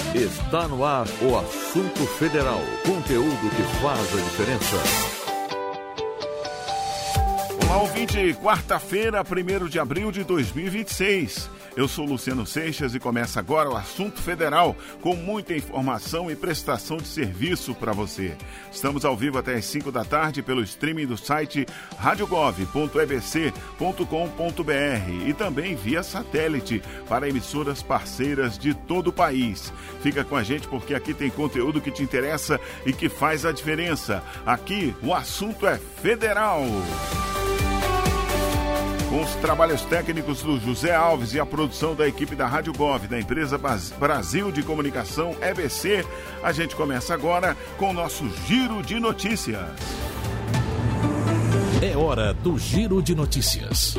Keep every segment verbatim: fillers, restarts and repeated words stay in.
Está no ar o Assunto Federal. Conteúdo que faz a diferença. Olá, ouvinte. Quarta-feira, primeiro de abril de dois mil e vinte e seis. Eu sou Luciano Seixas e começa agora o Assunto Federal, com muita informação e prestação de serviço para você. Estamos ao vivo até às cinco da tarde pelo streaming do site rádio gov ponto e b c ponto com ponto b r e também via satélite para emissoras parceiras de todo o país. Fica com a gente porque aqui tem conteúdo que te interessa e que faz a diferença. Aqui o assunto é federal. Com os trabalhos técnicos do José Alves e a produção da equipe da Rádio Gov, da empresa Brasil de Comunicação E B C, a gente começa agora com o nosso Giro de Notícias. É hora do Giro de Notícias.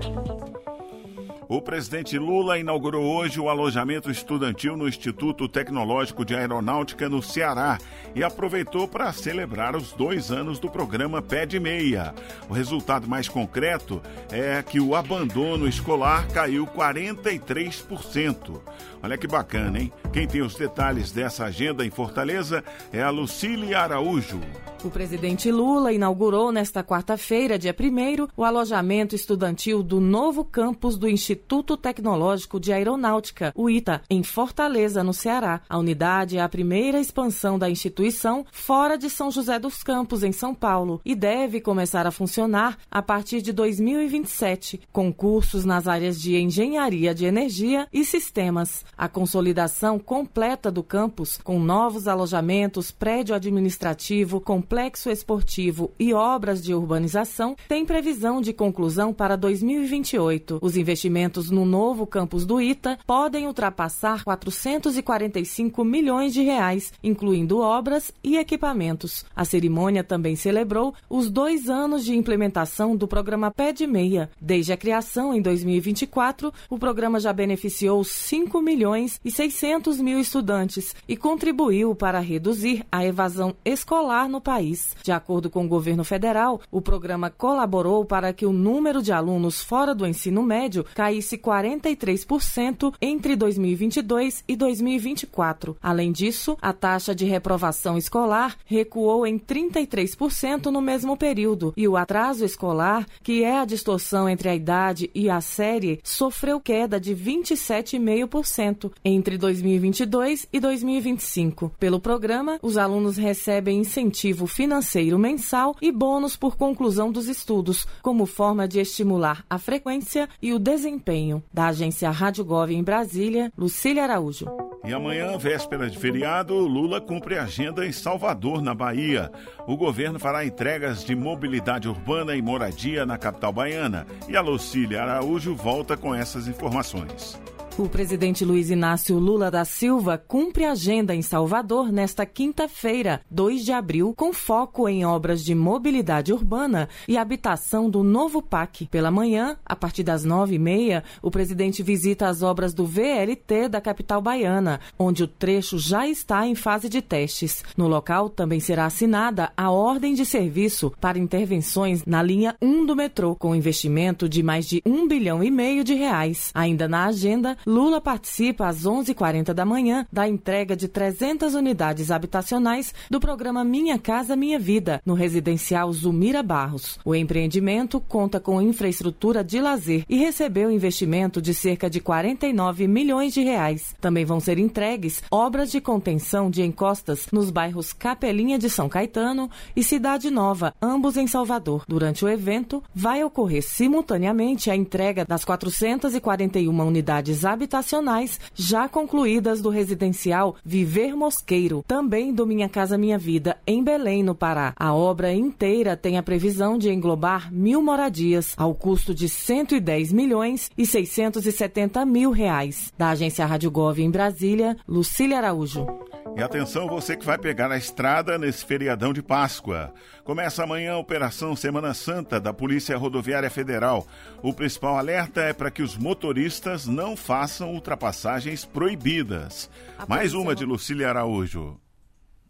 O presidente Lula inaugurou hoje o alojamento estudantil no Instituto Tecnológico de Aeronáutica no Ceará e aproveitou para celebrar os dois anos do programa Pé de Meia. O resultado mais concreto é que o abandono escolar caiu quarenta e três por cento. Olha que bacana, hein? Quem tem os detalhes dessa agenda em Fortaleza é a Lucília Araújo. O presidente Lula inaugurou nesta quarta-feira, dia primeiro, o alojamento estudantil do novo campus do Instituto Tecnológico de Aeronáutica, o ITA, em Fortaleza, no Ceará. A unidade é a primeira expansão da instituição fora de São José dos Campos, em São Paulo, e deve começar a funcionar a partir de dois mil e vinte e sete, com cursos nas áreas de engenharia de energia e sistemas. A consolidação completa do campus, com novos alojamentos, prédio administrativo, complexo esportivo e obras de urbanização, tem previsão de conclusão para dois mil e vinte e oito. Os investimentos no novo campus do ITA podem ultrapassar quatrocentos e quarenta e cinco milhões de reais, incluindo obras e equipamentos. A cerimônia também celebrou os dois anos de implementação do programa Pé de Meia. Desde a criação em dois mil e vinte e quatro, o programa já beneficiou cinco milhões e seiscentos mil estudantes e contribuiu para reduzir a evasão escolar no país. De acordo com o governo federal, o programa colaborou para que o número de alunos fora do ensino médio caísse quarenta e três por cento entre dois mil e vinte e dois e dois mil e vinte e quatro. Além disso, a taxa de reprovação escolar recuou em trinta e três por cento no mesmo período e o atraso escolar, que é a distorção entre a idade e a série, sofreu queda de vinte e sete vírgula cinco por cento entre dois mil e vinte e dois e dois mil e vinte e cinco. Pelo programa, os alunos recebem incentivo financeiro mensal e bônus por conclusão dos estudos, como forma de estimular a frequência e o desempenho. Da agência Rádio Gov em Brasília, Lucília Araújo. E amanhã, véspera de feriado, Lula cumpre agenda em Salvador, na Bahia. O governo fará entregas de mobilidade urbana e moradia na capital baiana. E a Lucília Araújo volta com essas informações. O presidente Luiz Inácio Lula da Silva cumpre agenda em Salvador nesta quinta-feira, dois de abril, com foco em obras de mobilidade urbana e habitação do novo P A C. Pela manhã, a partir das nove e meia, o presidente visita as obras do V L T da capital baiana, onde o trecho já está em fase de testes. No local também será assinada a ordem de serviço para intervenções na linha um do metrô, com investimento de mais de um bilhão e meio de reais. Ainda na agenda, Lula participa às onze e quarenta da manhã da entrega de trezentas unidades habitacionais do programa Minha Casa Minha Vida, no residencial Zumira Barros. O empreendimento conta com infraestrutura de lazer e recebeu investimento de cerca de quarenta e nove milhões de reais. Também vão ser entregues obras de contenção de encostas nos bairros Capelinha de São Caetano e Cidade Nova, ambos em Salvador. Durante o evento, vai ocorrer simultaneamente a entrega das quatrocentas e quarenta e uma unidades habitacionais já concluídas do residencial Viver Mosqueiro, também do Minha Casa Minha Vida, em Belém, no Pará. A obra inteira tem a previsão de englobar mil moradias, ao custo de cento e dez milhões e seiscentos e setenta mil reais. Da agência Rádio Gov em Brasília, Lucília Araújo. E atenção, você que vai pegar a estrada nesse feriadão de Páscoa. Começa amanhã a Operação Semana Santa da Polícia Rodoviária Federal. O principal alerta é para que os motoristas não façam ultrapassagens proibidas. Mais uma de Lucília Araújo.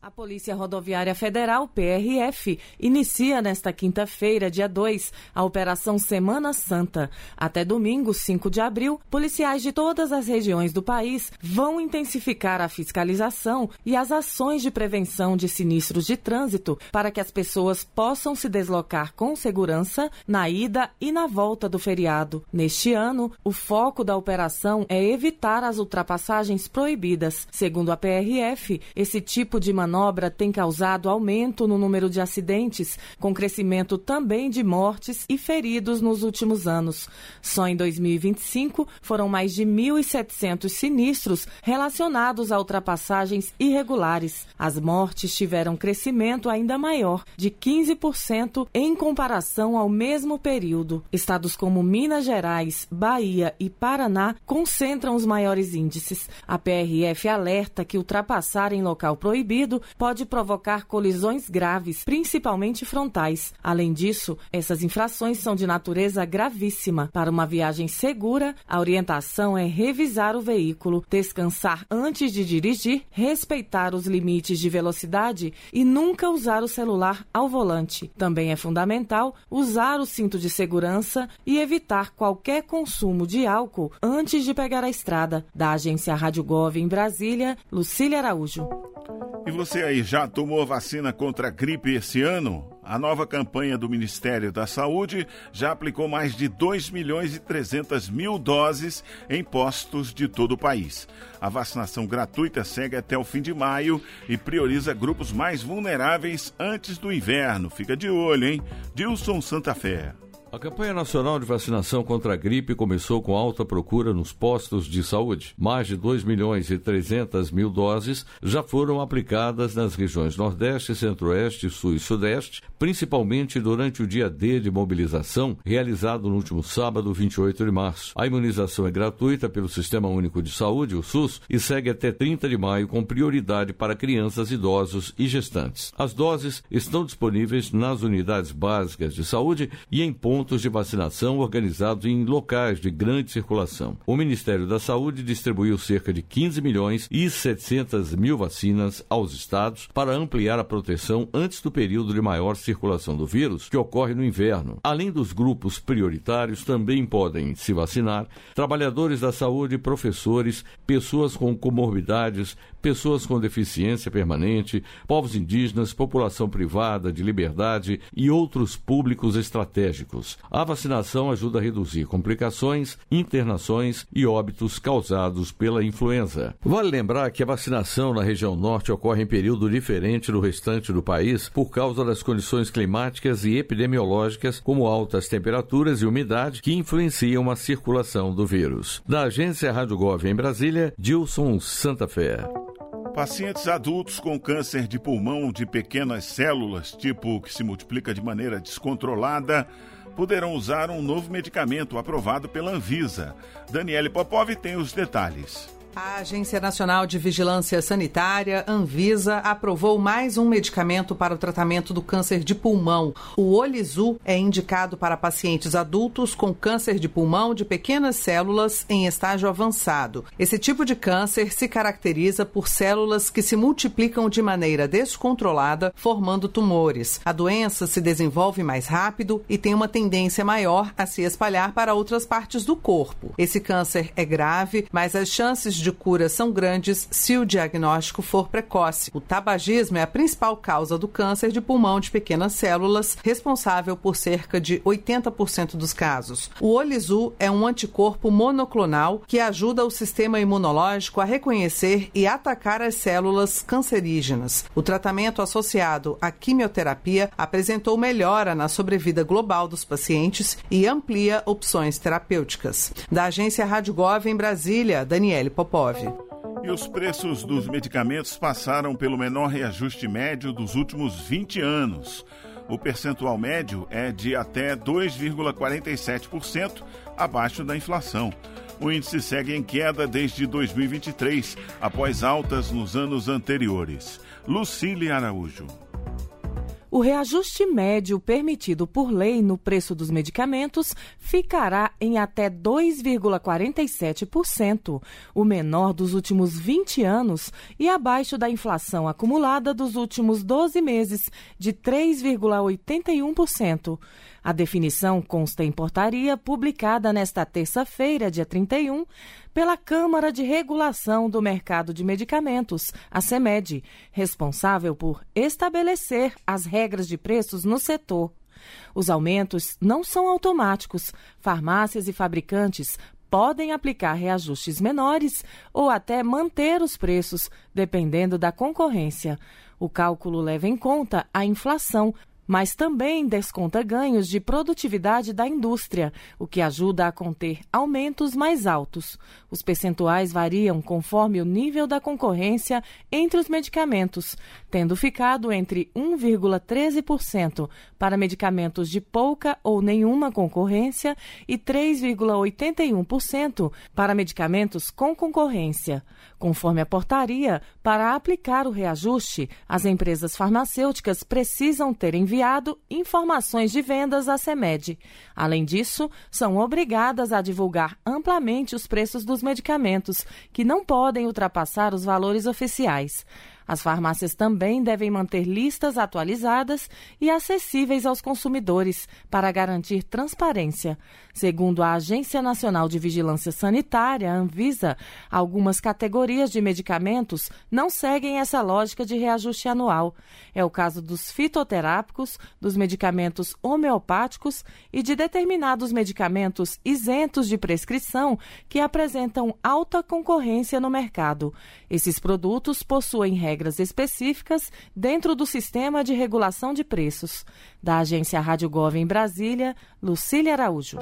A Polícia Rodoviária Federal, P R F, inicia nesta quinta-feira, dia dois, a Operação Semana Santa. Até domingo, cinco de abril, policiais de todas as regiões do país vão intensificar a fiscalização e as ações de prevenção de sinistros de trânsito para que as pessoas possam se deslocar com segurança na ida e na volta do feriado. Neste ano, o foco da operação é evitar as ultrapassagens proibidas. Segundo a P R F, esse tipo de manobra manobra tem causado aumento no número de acidentes, com crescimento também de mortes e feridos nos últimos anos. Só em dois mil e vinte e cinco foram mais de mil e setecentos sinistros relacionados a ultrapassagens irregulares. As mortes tiveram crescimento ainda maior, de quinze por cento em comparação ao mesmo período. Estados como Minas Gerais, Bahia e Paraná concentram os maiores índices. A P R F alerta que ultrapassar em local proibido pode provocar colisões graves, principalmente frontais. Além disso, essas infrações são de natureza gravíssima. Para uma viagem segura, a orientação é revisar o veículo, descansar antes de dirigir, respeitar os limites de velocidade e nunca usar o celular ao volante. Também é fundamental usar o cinto de segurança e evitar qualquer consumo de álcool antes de pegar a estrada. Da agência Rádio Gov em Brasília, Lucília Araújo. E você aí, já tomou a vacina contra a gripe esse ano? A nova campanha do Ministério da Saúde já aplicou mais de dois milhões e trezentas mil doses em postos de todo o país. A vacinação gratuita segue até o fim de maio e prioriza grupos mais vulneráveis antes do inverno. Fica de olho, hein? Dilson Santa Fé. A campanha nacional de vacinação contra a gripe começou com alta procura nos postos de saúde. Mais de dois milhões e trezentas mil doses já foram aplicadas nas regiões Nordeste, Centro-Oeste, Sul e Sudeste, principalmente durante o dia D de mobilização, realizado no último sábado, vinte e oito de março. A imunização é gratuita pelo Sistema Único de Saúde, o SUS, e segue até trinta de maio com prioridade para crianças, idosos e gestantes. As doses estão disponíveis nas unidades básicas de saúde e em pontos de vacinação organizados em locais de grande circulação. O Ministério da Saúde distribuiu cerca de quinze milhões e setecentas mil vacinas aos estados para ampliar a proteção antes do período de maior circulação do vírus, que ocorre no inverno. Além dos grupos prioritários, também podem se vacinar trabalhadores da saúde, professores, pessoas com comorbidades, pessoas com deficiência permanente, povos indígenas, população privada de liberdade e outros públicos estratégicos. A vacinação ajuda a reduzir complicações, internações e óbitos causados pela influenza. Vale lembrar que a vacinação na região norte ocorre em período diferente do restante do país por causa das condições climáticas e epidemiológicas, como altas temperaturas e umidade, que influenciam a circulação do vírus. Da agência Rádio Gov em Brasília, Dilson Santa Fé. Pacientes adultos com câncer de pulmão de pequenas células, tipo que se multiplica de maneira descontrolada, poderão usar um novo medicamento aprovado pela Anvisa. Daniele Popov tem os detalhes. A Agência Nacional de Vigilância Sanitária, Anvisa, aprovou mais um medicamento para o tratamento do câncer de pulmão. O Olizu é indicado para pacientes adultos com câncer de pulmão de pequenas células em estágio avançado. Esse tipo de câncer se caracteriza por células que se multiplicam de maneira descontrolada, formando tumores. A doença se desenvolve mais rápido e tem uma tendência maior a se espalhar para outras partes do corpo. Esse câncer é grave, mas as chances de cura são grandes se o diagnóstico for precoce. O tabagismo é a principal causa do câncer de pulmão de pequenas células, responsável por cerca de oitenta por cento dos casos. O Olizu é um anticorpo monoclonal que ajuda o sistema imunológico a reconhecer e atacar as células cancerígenas. O tratamento associado à quimioterapia apresentou melhora na sobrevida global dos pacientes e amplia opções terapêuticas. Da agência Rádio Gov em Brasília, Daniele Popov. E os preços dos medicamentos passaram pelo menor reajuste médio dos últimos vinte anos. O percentual médio é de até dois vírgula quarenta e sete por cento abaixo da inflação. O índice segue em queda desde dois mil e vinte e três, após altas nos anos anteriores. Lucília Araújo. O reajuste médio permitido por lei no preço dos medicamentos ficará em até dois vírgula quarenta e sete por cento, o menor dos últimos vinte anos e abaixo da inflação acumulada dos últimos doze meses, de três vírgula oitenta e um por cento. A definição consta em portaria publicada nesta terça-feira, dia trinta e um, pela Câmara de Regulação do Mercado de Medicamentos, a CEMED, responsável por estabelecer as regras de preços no setor. Os aumentos não são automáticos. Farmácias e fabricantes podem aplicar reajustes menores ou até manter os preços, dependendo da concorrência. O cálculo leva em conta a inflação, mas também desconta ganhos de produtividade da indústria, o que ajuda a conter aumentos mais altos. Os percentuais variam conforme o nível da concorrência entre os medicamentos, tendo ficado entre um vírgula treze por cento para medicamentos de pouca ou nenhuma concorrência e três vírgula oitenta e um por cento para medicamentos com concorrência. Conforme a portaria, para aplicar o reajuste, as empresas farmacêuticas precisam ter enviado informações de vendas à CEMED. Além disso, são obrigadas a divulgar amplamente os preços dos medicamentos, que não podem ultrapassar os valores oficiais. As farmácias também devem manter listas atualizadas e acessíveis aos consumidores para garantir transparência. Segundo a Agência Nacional de Vigilância Sanitária, a Anvisa, algumas categorias de medicamentos não seguem essa lógica de reajuste anual. É o caso dos fitoterápicos, dos medicamentos homeopáticos e de determinados medicamentos isentos de prescrição que apresentam alta concorrência no mercado. Esses produtos possuem regras específicas dentro do Sistema de Regulação de Preços. Da Agência Rádio Gov em Brasília, Lucília Araújo.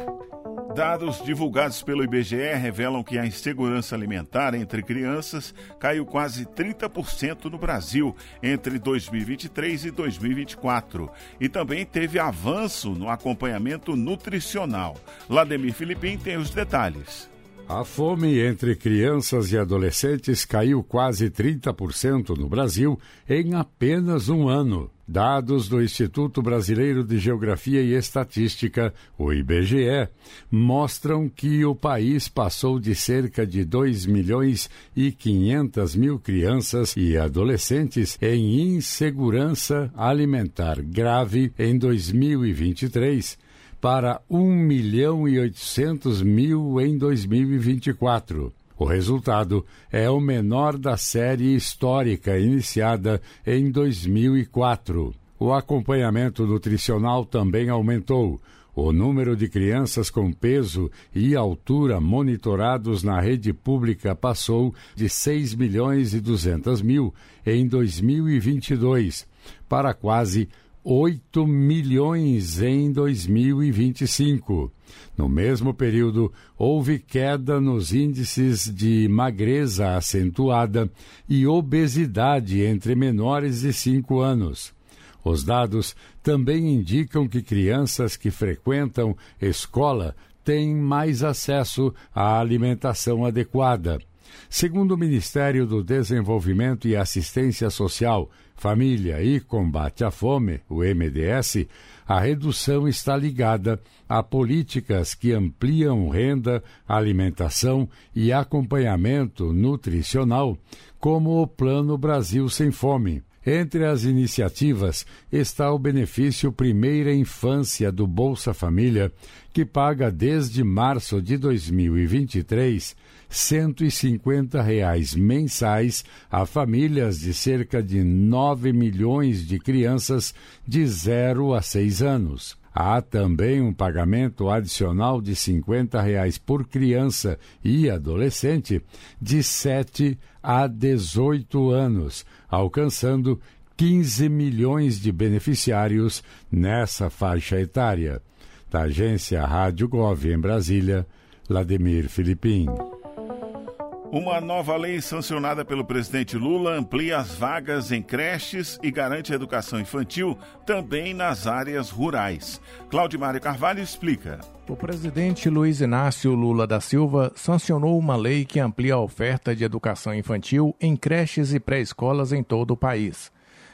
Dados divulgados pelo I B G E revelam que a insegurança alimentar entre crianças caiu quase trinta por cento no Brasil entre dois mil e vinte e três e dois mil e vinte e quatro. E também teve avanço no acompanhamento nutricional. Lademir Filipim tem os detalhes. A fome entre crianças e adolescentes caiu quase trinta por cento no Brasil em apenas um ano. Dados do Instituto Brasileiro de Geografia e Estatística, o I B G E, mostram que o país passou de cerca de dois milhões e quinhentas mil crianças e adolescentes em insegurança alimentar grave em dois mil e vinte e três, para um milhão e oitocentos mil em dois mil e vinte e quatro. O resultado é o menor da série histórica iniciada em dois mil e quatro. O acompanhamento nutricional também aumentou. O número de crianças com peso e altura monitorados na rede pública passou de seis milhões e duzentos mil em dois mil e vinte e dois para quase oito milhões em dois mil e vinte e cinco. No mesmo período, houve queda nos índices de magreza acentuada e obesidade entre menores de cinco anos. Os dados também indicam que crianças que frequentam escola têm mais acesso à alimentação adequada. Segundo o Ministério do Desenvolvimento e Assistência Social, Família e Combate à Fome, o M D S, a redução está ligada a políticas que ampliam renda, alimentação e acompanhamento nutricional, como o Plano Brasil Sem Fome. Entre as iniciativas está o benefício Primeira Infância do Bolsa Família, que paga desde março de dois mil e vinte e três cento e cinquenta reais mensais a famílias de cerca de nove milhões de crianças de zero a seis anos. Há também um pagamento adicional de cinquenta reais por criança e adolescente de sete a dezoito anos, alcançando quinze milhões de beneficiários nessa faixa etária. Da Agência Rádio Gov em Brasília, Lademir Filipim. Uma nova lei sancionada pelo presidente Lula amplia as vagas em creches e garante a educação infantil também nas áreas rurais. Claudimário Carvalho explica. O presidente Luiz Inácio Lula da Silva sancionou uma lei que amplia a oferta de educação infantil em creches e pré-escolas em todo o país.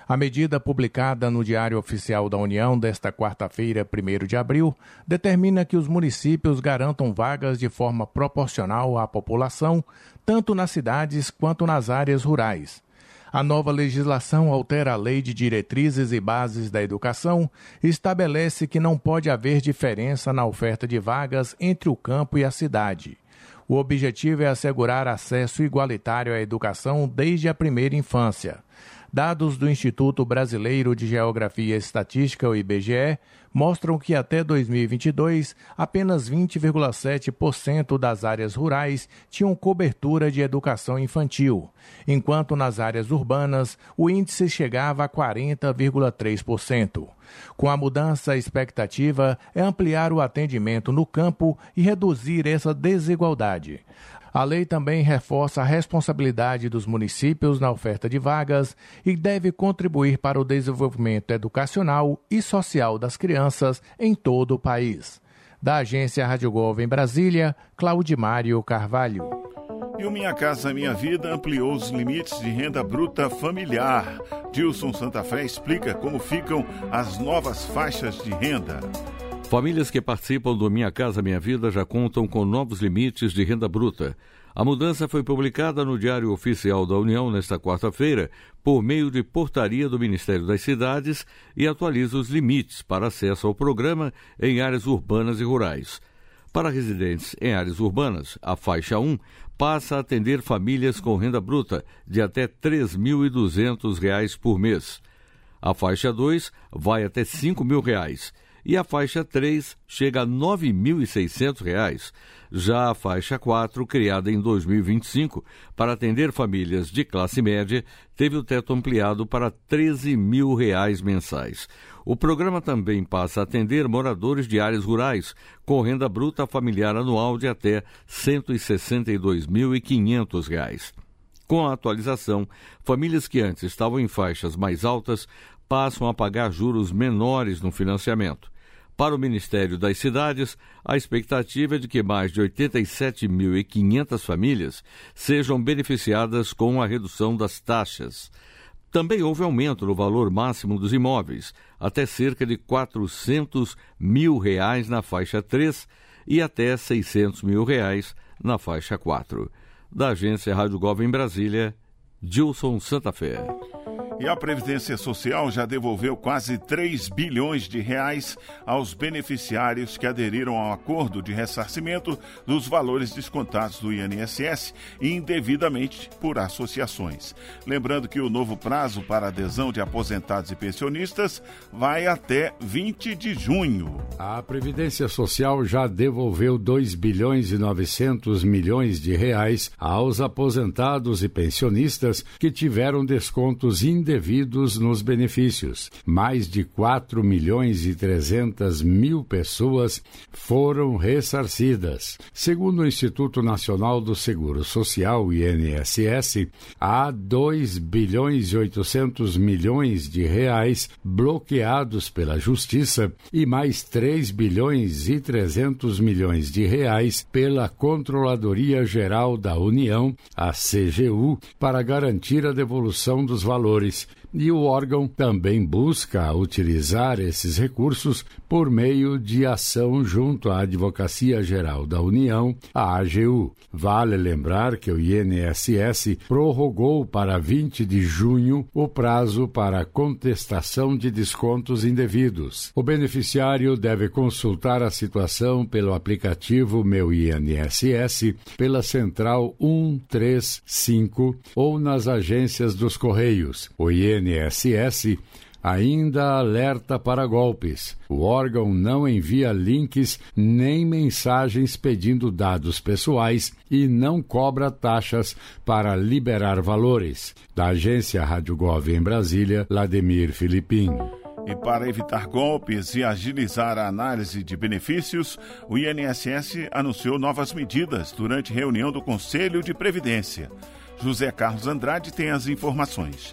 A medida publicada no Diário Oficial da União desta quarta-feira, primeiro de abril, determina que os municípios garantam vagas de forma proporcional à população, tanto nas cidades quanto nas áreas rurais. A nova legislação altera a Lei de Diretrizes e Bases da Educação e estabelece que não pode haver diferença na oferta de vagas entre o campo e a cidade. O objetivo é assegurar acesso igualitário à educação desde a primeira infância. Dados do Instituto Brasileiro de Geografia e Estatística, o I B G E, mostram que até dois mil e vinte e dois, apenas vinte vírgula sete por cento das áreas rurais tinham cobertura de educação infantil, enquanto nas áreas urbanas o índice chegava a quarenta vírgula três por cento. Com a mudança, a expectativa é ampliar o atendimento no campo e reduzir essa desigualdade. A lei também reforça a responsabilidade dos municípios na oferta de vagas e deve contribuir para o desenvolvimento educacional e social das crianças em todo o país. Da agência Rádio Gov em Brasília, Claudimário Carvalho. E o Minha Casa Minha Vida ampliou os limites de renda bruta familiar. Dilson Santa Fé explica como ficam as novas faixas de renda. Famílias que participam do Minha Casa Minha Vida já contam com novos limites de renda bruta. A mudança foi publicada no Diário Oficial da União nesta quarta-feira, por meio de portaria do Ministério das Cidades, e atualiza os limites para acesso ao programa em áreas urbanas e rurais. Para residentes em áreas urbanas, a faixa um passa a atender famílias com renda bruta de até três mil e duzentos reais por mês. A faixa dois vai até cinco mil reais. E a faixa três chega a nove mil e seiscentos reais. Já a faixa quatro, criada em dois mil e vinte e cinco, para atender famílias de classe média, teve o teto ampliado para treze mil reais mensais. O programa também passa a atender moradores de áreas rurais, com renda bruta familiar anual de até cento e sessenta e dois mil e quinhentos reais. Com a atualização, famílias que antes estavam em faixas mais altas passam a pagar juros menores no financiamento. Para o Ministério das Cidades, a expectativa é de que mais de oitenta e sete mil e quinhentas famílias sejam beneficiadas com a redução das taxas. Também houve aumento no valor máximo dos imóveis, até cerca de quatrocentos mil reais na faixa três e até seiscentos mil reais na faixa quatro. Da agência Rádio Gov em Brasília, Dilson Santa Fé. E a Previdência Social já devolveu quase três bilhões de reais aos beneficiários que aderiram ao acordo de ressarcimento dos valores descontados do I N S S indevidamente por associações. Lembrando que o novo prazo para adesão de aposentados e pensionistas vai até vinte de junho. A Previdência Social já devolveu dois bilhões e novecentos milhões de reais aos aposentados e pensionistas que tiveram descontos indevidos devidos nos benefícios. Mais de quatro milhões e trezentas mil pessoas foram ressarcidas. Segundo o Instituto Nacional do Seguro Social, I N S S, há dois bilhões e oitocentos milhões de reais bloqueados pela Justiça e mais três bilhões e trezentos milhões de reais pela Controladoria Geral da União, a C G U, para garantir a devolução dos valores. E o órgão também busca utilizar esses recursos por meio de ação junto à Advocacia Geral da União, a A G U. Vale lembrar que o I N S S prorrogou para vinte de junho o prazo para contestação de descontos indevidos. O beneficiário deve consultar a situação pelo aplicativo Meu I N S S, pela Central um três cinco ou nas agências dos Correios. O I N S S ainda alerta para golpes. O órgão não envia links nem mensagens pedindo dados pessoais e não cobra taxas para liberar valores. Da agência Rádio Gov em Brasília, Lademir Filipim. E para evitar golpes e agilizar a análise de benefícios, o I N S S anunciou novas medidas durante reunião do Conselho de Previdência. José Carlos Andrade tem as informações.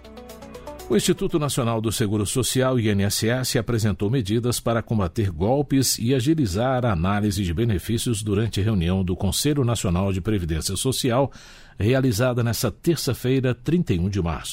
O Instituto Nacional do Seguro Social, I N S S, apresentou medidas para combater golpes e agilizar a análise de benefícios durante a reunião do Conselho Nacional de Previdência Social, realizada nesta terça-feira, trinta e um de março.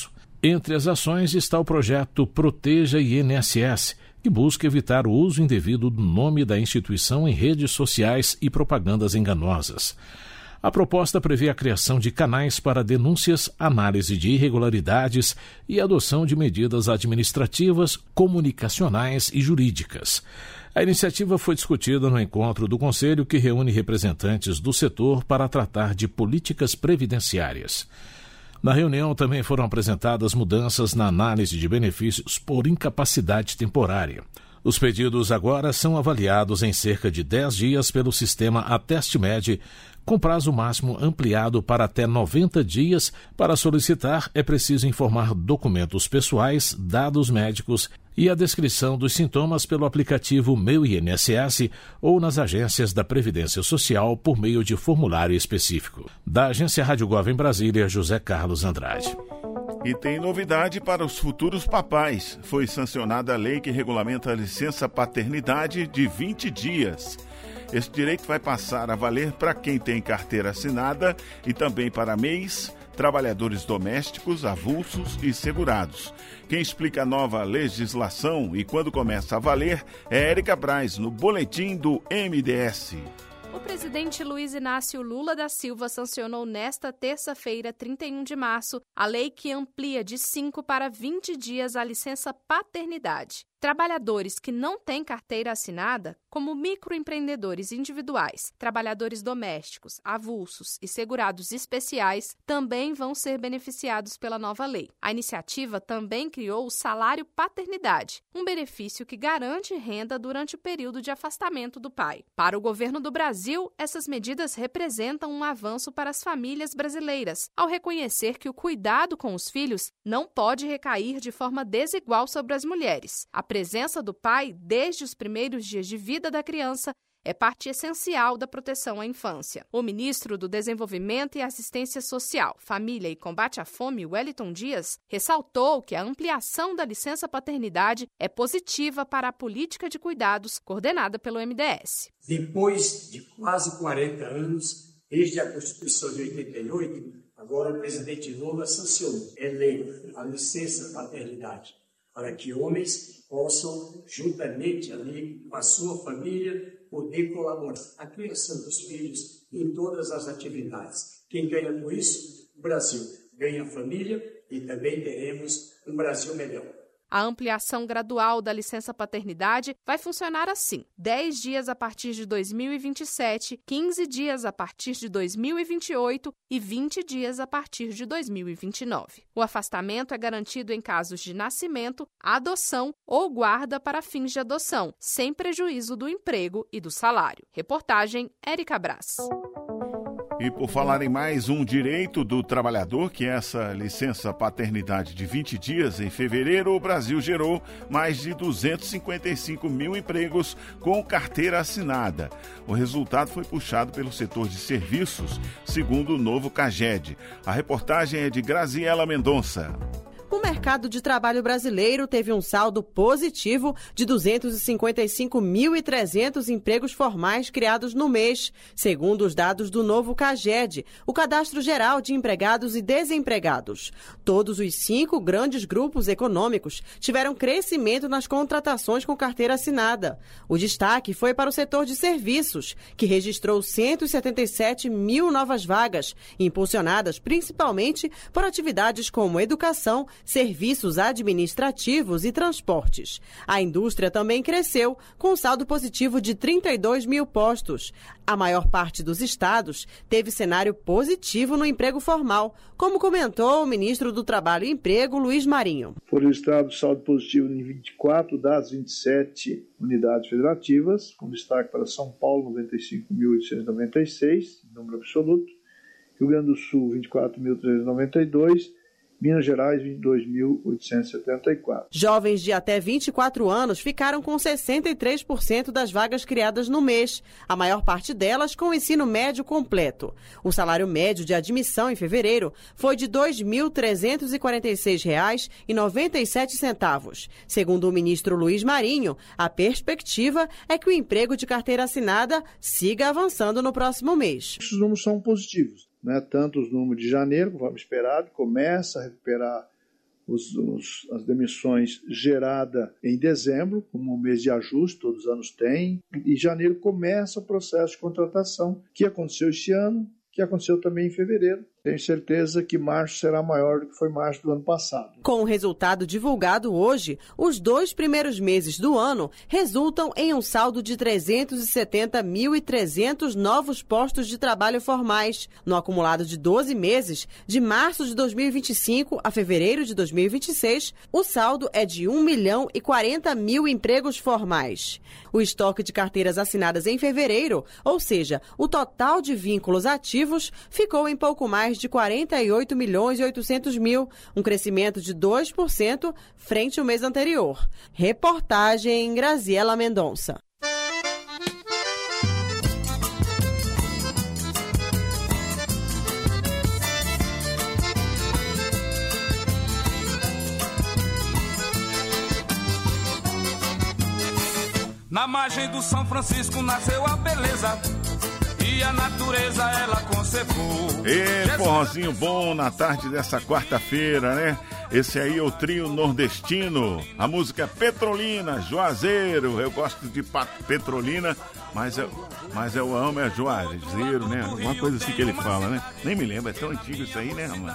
Entre as ações está o projeto Proteja I N S S, que busca evitar o uso indevido do nome da instituição em redes sociais e propagandas enganosas. A proposta prevê a criação de canais para denúncias, análise de irregularidades e adoção de medidas administrativas, comunicacionais e jurídicas. A iniciativa foi discutida no encontro do Conselho, que reúne representantes do setor para tratar de políticas previdenciárias. Na reunião também foram apresentadas mudanças na análise de benefícios por incapacidade temporária. Os pedidos agora são avaliados em cerca de dez dias pelo sistema Ateste-Med, com prazo máximo ampliado para até noventa dias. Para solicitar, é preciso informar documentos pessoais, dados médicos e a descrição dos sintomas pelo aplicativo Meu I N S S ou nas agências da Previdência Social por meio de formulário específico. Da Agência Rádio Gov em Brasília, José Carlos Andrade. E tem novidade para os futuros papais. Foi sancionada a lei que regulamenta a licença paternidade de vinte dias. Esse direito vai passar a valer para quem tem carteira assinada e também para M E Is, trabalhadores domésticos, avulsos e segurados. Quem explica a nova legislação e quando começa a valer é Érica Braz, no Boletim do M D S. O presidente Luiz Inácio Lula da Silva sancionou nesta terça-feira, trinta e um de março, a lei que amplia de cinco para vinte dias a licença paternidade. Trabalhadores que não têm carteira assinada, como microempreendedores individuais, trabalhadores domésticos, avulsos e segurados especiais, também vão ser beneficiados pela nova lei. A iniciativa também criou o salário paternidade, um benefício que garante renda durante o período de afastamento do pai. Para o governo do Brasil, essas medidas representam um avanço para as famílias brasileiras, ao reconhecer que o cuidado com os filhos não pode recair de forma desigual sobre as mulheres. A presença do pai, desde os primeiros dias de vida da criança, é parte essencial da proteção à infância. O ministro do Desenvolvimento e Assistência Social, Família e Combate à Fome, Wellington Dias, ressaltou que a ampliação da licença paternidade é positiva para a política de cuidados coordenada pelo M D S. Depois de quase quarenta anos, desde a Constituição de oitenta e oito, agora o presidente Lula sancionou, é lei, a licença paternidade, para que homens possam, juntamente ali com a sua família, poder colaborar na criação dos filhos em todas as atividades. Quem ganha com isso? O Brasil. Ganha a família e também teremos um Brasil melhor. A ampliação gradual da licença paternidade vai funcionar assim: dez dias a partir de dois mil e vinte e sete, quinze dias a partir de dois mil e vinte e oito e vinte dias a partir de dois mil e vinte e nove. O afastamento é garantido em casos de nascimento, adoção ou guarda para fins de adoção, sem prejuízo do emprego e do salário. Reportagem Érica Braz. E por falar em mais um direito do trabalhador, que é essa licença paternidade de vinte dias, em fevereiro o Brasil gerou mais de duzentos e cinquenta e cinco mil empregos com carteira assinada. O resultado foi puxado pelo setor de serviços, segundo o novo CAGED. A reportagem é de Graziela Mendonça. O mercado de trabalho brasileiro teve um saldo positivo de duzentos e cinquenta e cinco mil e trezentos empregos formais criados no mês, segundo os dados do novo CAGED, o Cadastro Geral de Empregados e Desempregados. Todos os cinco grandes grupos econômicos tiveram crescimento nas contratações com carteira assinada. O destaque foi para o setor de serviços, que registrou cento e setenta e sete mil novas vagas, impulsionadas principalmente por atividades como educação, serviços administrativos e transportes. A indústria também cresceu, com saldo positivo de trinta e dois mil postos. A maior parte dos estados teve cenário positivo no emprego formal, como comentou o ministro do Trabalho e Emprego, Luiz Marinho. Foram registrados saldo positivo em vinte e quatro das vinte e sete unidades federativas, com destaque para São Paulo, noventa e cinco mil oitocentos e noventa e seis, número absoluto, Rio Grande do Sul, vinte e quatro mil trezentos e noventa e dois, Minas Gerais, vinte e dois mil oitocentos e setenta e quatro. Jovens de até vinte e quatro anos ficaram com sessenta e três por cento das vagas criadas no mês, a maior parte delas com o ensino médio completo. O salário médio de admissão em fevereiro foi de dois mil trezentos e quarenta e seis reais e noventa e sete centavos. Segundo o ministro Luiz Marinho, a perspectiva é que o emprego de carteira assinada siga avançando no próximo mês. Os números são positivos. Né, tanto os números de janeiro, conforme esperado, começa a recuperar os, os, as demissões geradas em dezembro, como um mês de ajuste, todos os anos tem, e em janeiro começa o processo de contratação, que aconteceu este ano, que aconteceu também em fevereiro. Tenho certeza que março será maior do que foi março do ano passado. Com o resultado divulgado hoje, os dois primeiros meses do ano resultam em um saldo de trezentos e setenta mil e trezentos novos postos de trabalho formais. No acumulado de doze meses, de março de dois mil e vinte e cinco a fevereiro de dois mil e vinte e seis, o saldo é de um milhão e quarenta mil empregos formais. O estoque de carteiras assinadas em fevereiro, ou seja, o total de vínculos ativos, ficou em pouco mais de quarenta e oito milhões e oitocentos mil, um crescimento de dois por cento frente ao mês anterior. Reportagem Graziela Mendonça. Na margem do São Francisco nasceu a beleza e a natureza ela conservou. E forrozinho bom na tarde dessa quarta-feira, né? Esse aí é o trio nordestino. A música Petrolina, Juazeiro. Eu gosto de Petrolina, mas eu, mas eu amo é Juazeiro, né? Uma coisa assim que ele fala, né? Nem me lembro, é tão antigo isso aí, né, mano?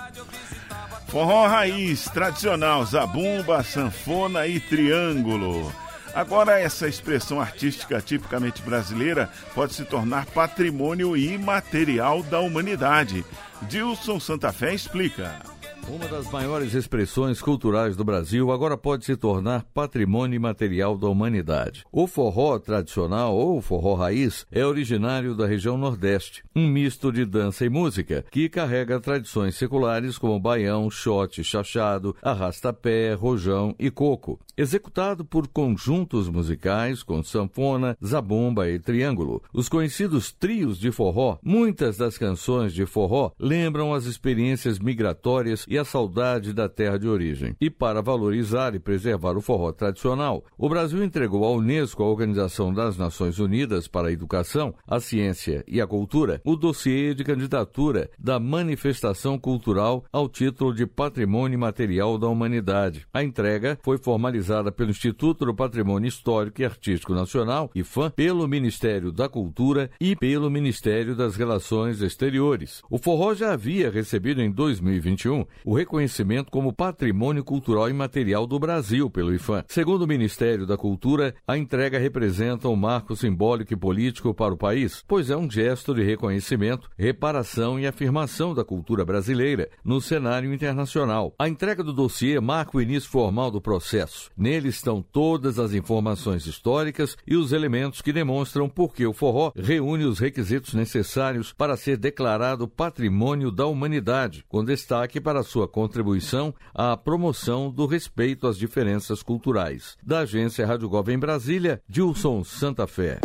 Forró raiz, tradicional, zabumba, sanfona e triângulo. Agora, essa expressão artística tipicamente brasileira pode se tornar patrimônio imaterial da humanidade. Dilson Santa Fé explica. Uma das maiores expressões culturais do Brasil agora pode se tornar patrimônio imaterial da humanidade. O forró tradicional, ou forró raiz, é originário da região Nordeste, um misto de dança e música, que carrega tradições seculares como baião, xote, chachado, arrasta-pé, rojão e coco. Executado por conjuntos musicais com sanfona, zabumba e triângulo, os conhecidos trios de forró, muitas das canções de forró lembram as experiências migratórias e a saudade da terra de origem. E para valorizar e preservar o forró tradicional, o Brasil entregou à Unesco, a Organização das Nações Unidas para a Educação, a Ciência e a Cultura, o dossiê de candidatura da manifestação cultural ao título de Patrimônio Imaterial da Humanidade. A entrega foi formalizada pelo Instituto do Patrimônio Histórico e Artístico Nacional, I F A M, pelo Ministério da Cultura e pelo Ministério das Relações Exteriores. O forró já havia recebido em dois mil e vinte e um o reconhecimento como Patrimônio Cultural Imaterial do Brasil pelo I F A M. Segundo o Ministério da Cultura, a entrega representa um marco simbólico e político para o país, pois é um gesto de reconhecimento, reparação e afirmação da cultura brasileira no cenário internacional. A entrega do dossiê marca o início formal do processo. Nele estão todas as informações históricas e os elementos que demonstram por que o forró reúne os requisitos necessários para ser declarado Patrimônio da Humanidade, com destaque para sua contribuição à promoção do respeito às diferenças culturais. Da agência Rádio Gov em Brasília, Dilson Santa Fé.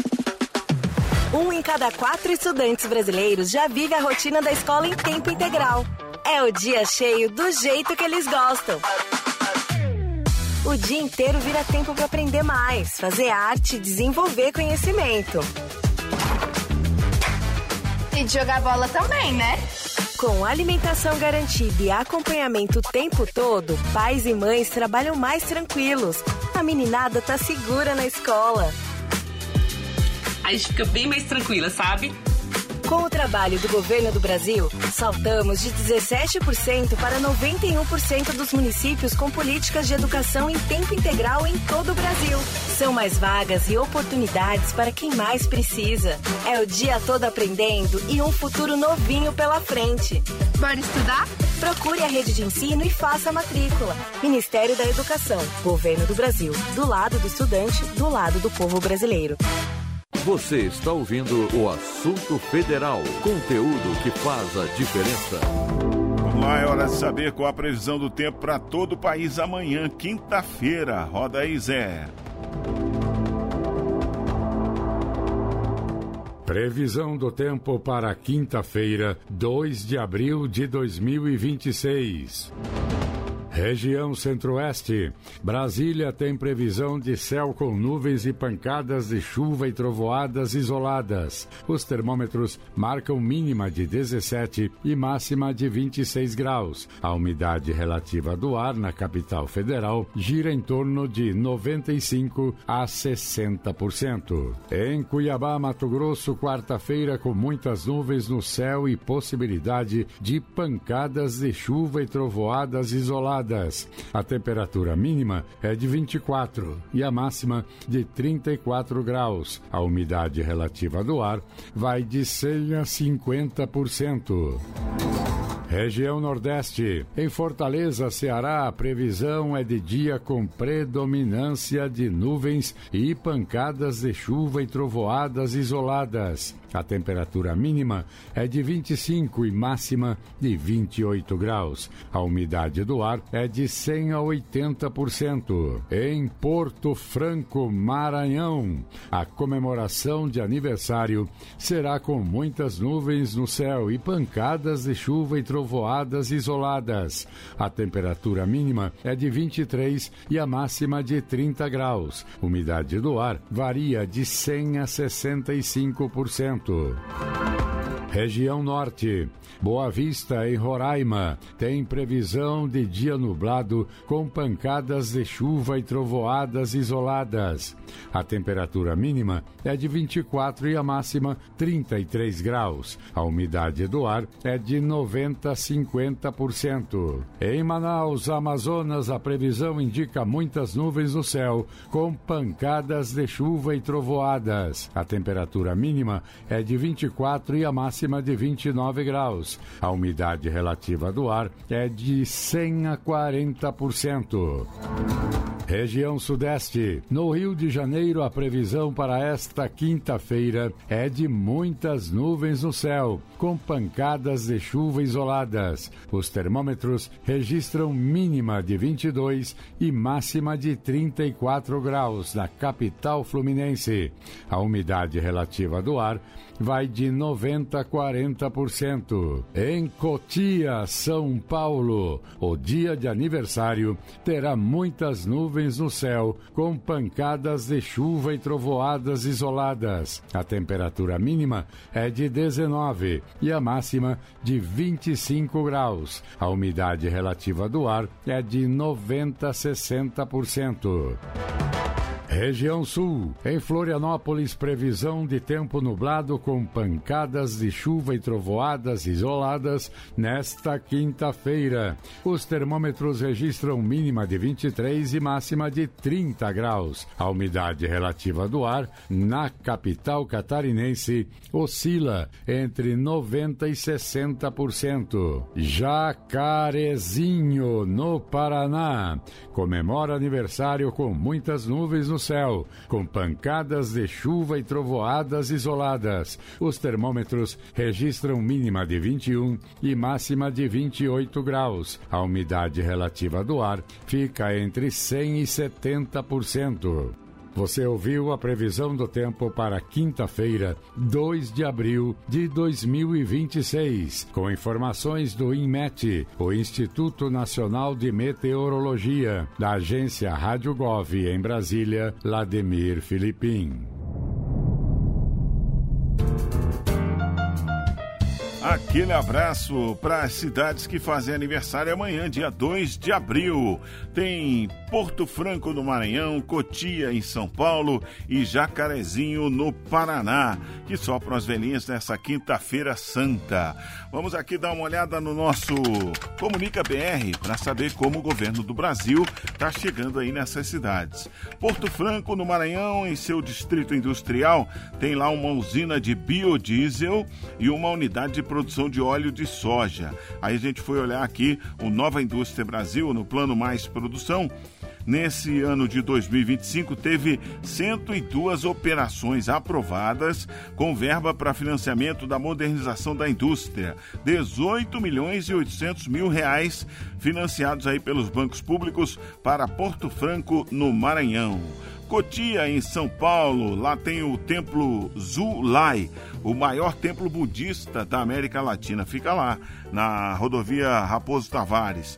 Um em cada quatro estudantes brasileiros já vive a rotina da escola em tempo integral. É o dia cheio do jeito que eles gostam. O dia inteiro vira tempo para aprender mais, fazer arte e desenvolver conhecimento. E de jogar bola também, né? Com alimentação garantida e acompanhamento o tempo todo, pais e mães trabalham mais tranquilos. A meninada tá segura na escola. A gente fica bem mais tranquila, sabe? Com o trabalho do governo do Brasil, saltamos de dezessete por cento para noventa e um por cento dos municípios com políticas de educação em tempo integral em todo o Brasil. São mais vagas e oportunidades para quem mais precisa. É o dia todo aprendendo e um futuro novinho pela frente. Bora estudar? Procure a rede de ensino e faça a matrícula. Ministério da Educação, Governo do Brasil. Do lado do estudante, do lado do povo brasileiro. Você está ouvindo o Assunto Federal, conteúdo que faz a diferença. Vamos lá, é hora de saber qual a previsão do tempo para todo o país amanhã, quinta-feira. Roda aí, Zé. Previsão do tempo para quinta-feira, dois de abril de dois mil e vinte e seis. Região Centro-Oeste. Brasília tem previsão de céu com nuvens e pancadas de chuva e trovoadas isoladas. Os termômetros marcam mínima de dezessete e máxima de vinte e seis graus. A umidade relativa do ar na capital federal gira em torno de noventa e cinco a sessenta por cento. Em Cuiabá, Mato Grosso, quarta-feira com muitas nuvens no céu e possibilidade de pancadas de chuva e trovoadas isoladas. A temperatura mínima é de vinte e quatro e a máxima de trinta e quatro graus. A umidade relativa do ar vai de cem a cinquenta por cento. Região Nordeste. Em Fortaleza, Ceará, a previsão é de dia com predominância de nuvens e pancadas de chuva e trovoadas isoladas. A temperatura mínima é de vinte e cinco e máxima de vinte e oito graus. A umidade do ar é de cem a oitenta por cento. Em Porto Franco, Maranhão, a comemoração de aniversário será com muitas nuvens no céu e pancadas de chuva e trovoadas isoladas. A temperatura mínima é de vinte e três e a máxima de trinta graus. A umidade do ar varia de cem a sessenta e cinco por cento. Região Norte. Boa Vista, em Roraima, tem previsão de dia nublado com pancadas de chuva e trovoadas isoladas. A temperatura mínima é de vinte e quatro e a máxima trinta e três graus. A umidade do ar é de noventa a cinquenta por cento. Em Manaus, Amazonas, a previsão indica muitas nuvens no céu com pancadas de chuva e trovoadas. A temperatura mínima é de vinte e quatro e a máxima de vinte e nove graus. A umidade relativa do ar é de cem a quarenta por cento. Região Sudeste. No Rio de Janeiro, a previsão para esta quinta-feira é de muitas nuvens no céu, com pancadas de chuva isoladas. Os termômetros registram mínima de vinte e dois e máxima de trinta e quatro graus na capital fluminense. A umidade relativa do ar vai de noventa a quarenta por cento. Em Cotia, São Paulo, o dia de aniversário terá muitas nuvens no céu, com pancadas de chuva e trovoadas isoladas. A temperatura mínima é de dezenove e a máxima de vinte e cinco graus. A umidade relativa do ar é de noventa a sessenta por cento. Região Sul. Em Florianópolis, previsão de tempo nublado com pancadas de chuva e trovoadas isoladas nesta quinta-feira. Os termômetros registram mínima de vinte e três e máxima de trinta graus. A umidade relativa do ar na capital catarinense oscila entre noventa e sessenta por cento. Jacarezinho, no Paraná, comemora aniversário com muitas nuvens no céu, com pancadas de chuva e trovoadas isoladas. Os termômetros registram mínima de vinte e um e máxima de vinte e oito graus. A umidade relativa do ar fica entre cem e setenta por cento. Você ouviu a previsão do tempo para quinta-feira, dois de abril de dois mil e vinte e seis, com informações do INMET, o Instituto Nacional de Meteorologia, da agência Rádio Gov em Brasília, Lademir Filipim. Aquele abraço para as cidades que fazem aniversário amanhã, dia dois de abril. Tem Porto Franco no Maranhão, Cotia em São Paulo e Jacarezinho no Paraná, que sopram as velhinhas nessa quinta-feira santa. Vamos aqui dar uma olhada no nosso Comunica B R para saber como o governo do Brasil está chegando aí nessas cidades. Porto Franco no Maranhão, em seu distrito industrial, tem lá uma usina de biodiesel e uma unidade de produção de óleo de soja. Aí a gente foi olhar aqui o Nova Indústria Brasil, no Plano Mais Produção. Nesse ano de dois mil e vinte e cinco, teve cento e duas operações aprovadas com verba para financiamento da modernização da indústria. dezoito milhões e oitocentos mil reais financiados aí pelos bancos públicos para Porto Franco, no Maranhão. Cotia, em São Paulo, lá tem o Templo Zulai, o maior templo budista da América Latina. Fica lá, na rodovia Raposo Tavares.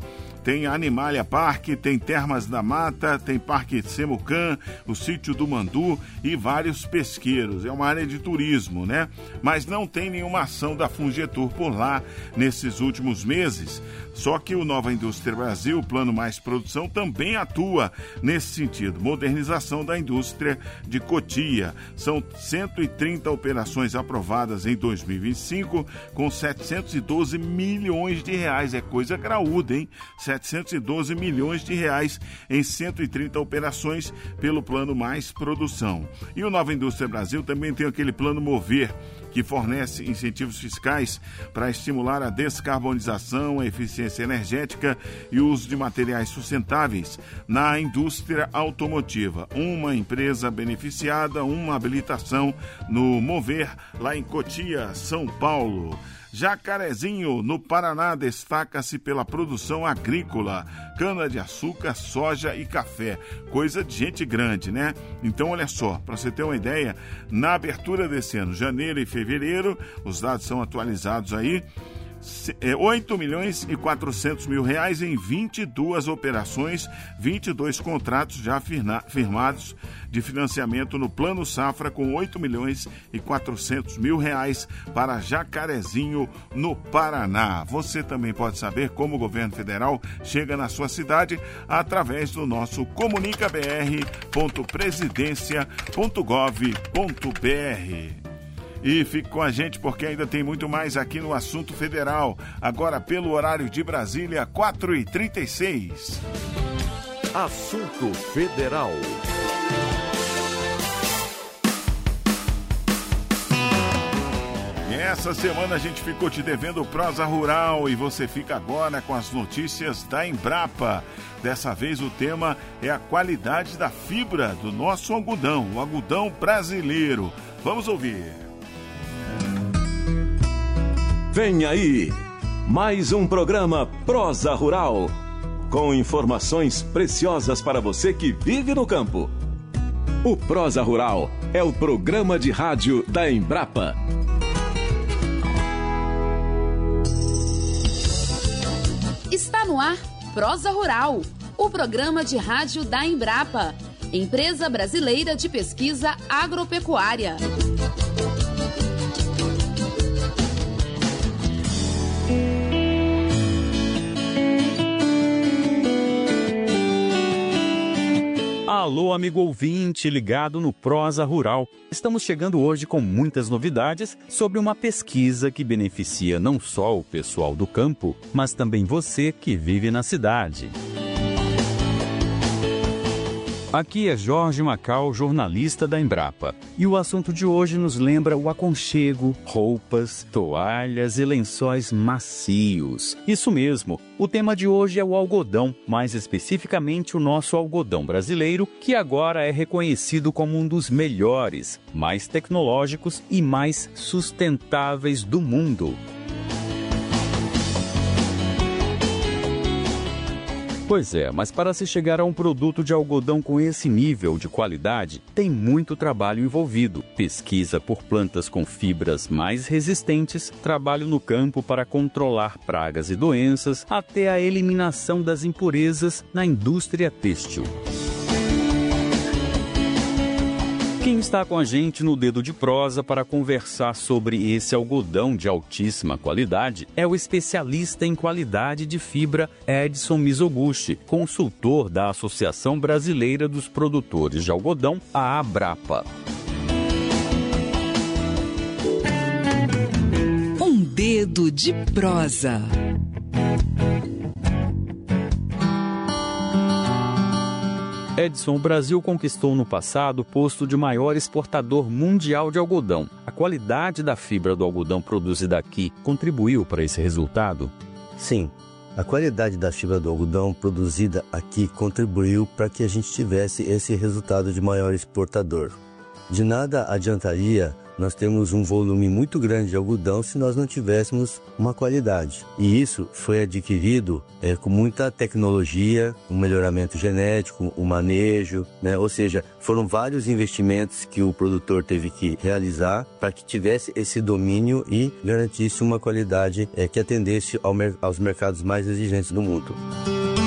tem Animalia Parque, tem Termas da Mata, tem Parque Semucan, o Sítio do Mandu e vários pesqueiros. É uma área de turismo, né? Mas não tem nenhuma ação da Fungetur por lá nesses últimos meses. Só que o Nova Indústria Brasil, o Plano Mais Produção, também atua nesse sentido. Modernização da indústria de Cotia. São cento e trinta operações aprovadas em dois mil e vinte e cinco, com setecentos e doze milhões de reais. É coisa graúda, hein? setecentos e doze milhões de reais em cento e trinta operações pelo Plano Mais Produção. E o Nova Indústria Brasil também tem aquele Plano Mover, que fornece incentivos fiscais para estimular a descarbonização, a eficiência energética e o uso de materiais sustentáveis na indústria automotiva. Uma empresa beneficiada, uma habilitação no Mover, lá em Cotia, São Paulo. Jacarezinho, no Paraná, destaca-se pela produção agrícola, cana-de-açúcar, soja e café. Coisa de gente grande, né? Então, olha só, para você ter uma ideia, na abertura desse ano, janeiro e fevereiro, os dados são atualizados aí, oito milhões e quatrocentos mil reais em vinte e duas operações, vinte e dois contratos já firma, firmados de financiamento no Plano Safra, com oito milhões e quatrocentos mil reais para Jacarezinho, no Paraná. Você também pode saber como o governo federal chega na sua cidade através do nosso comunica b r ponto presidência ponto gov ponto b r. E fique com a gente porque ainda tem muito mais aqui no Assunto Federal. Agora pelo horário de Brasília, quatro e trinta e seis. Assunto Federal. E essa semana a gente ficou te devendo Prosa Rural e você fica agora com as notícias da Embrapa. Dessa vez o tema é a qualidade da fibra do nosso algodão, o algodão brasileiro. Vamos ouvir. Vem aí, mais um programa Prosa Rural, com informações preciosas para você que vive no campo. O Prosa Rural é o programa de rádio da Embrapa. Está no ar Prosa Rural, o programa de rádio da Embrapa, Empresa Brasileira de Pesquisa Agropecuária. Alô, amigo ouvinte ligado no Prosa Rural. Estamos chegando hoje com muitas novidades sobre uma pesquisa que beneficia não só o pessoal do campo, mas também você que vive na cidade. Aqui é Jorge Macau, jornalista da Embrapa. E o assunto de hoje nos lembra o aconchego, roupas, toalhas e lençóis macios. Isso mesmo, o tema de hoje é o algodão, mais especificamente o nosso algodão brasileiro, que agora é reconhecido como um dos melhores, mais tecnológicos e mais sustentáveis do mundo. Pois é, mas para se chegar a um produto de algodão com esse nível de qualidade, tem muito trabalho envolvido. Pesquisa por plantas com fibras mais resistentes, trabalho no campo para controlar pragas e doenças, até a eliminação das impurezas na indústria têxtil. Quem está com a gente no Dedo de Prosa para conversar sobre esse algodão de altíssima qualidade é o especialista em qualidade de fibra Edson Mizoguchi, consultor da Associação Brasileira dos Produtores de Algodão, a Abrapa. Um Dedo de Prosa. Edson, o Brasil conquistou no passado o posto de maior exportador mundial de algodão. A qualidade da fibra do algodão produzida aqui contribuiu para esse resultado? Sim, a qualidade da fibra do algodão produzida aqui contribuiu para que a gente tivesse esse resultado de maior exportador. De nada adiantaria nós termos um volume muito grande de algodão se nós não tivéssemos uma qualidade. E isso foi adquirido é, com muita tecnologia, um melhoramento genético, um manejo, né? Ou seja, foram vários investimentos que o produtor teve que realizar para que tivesse esse domínio e garantisse uma qualidade é, que atendesse ao mer- aos mercados mais exigentes do mundo.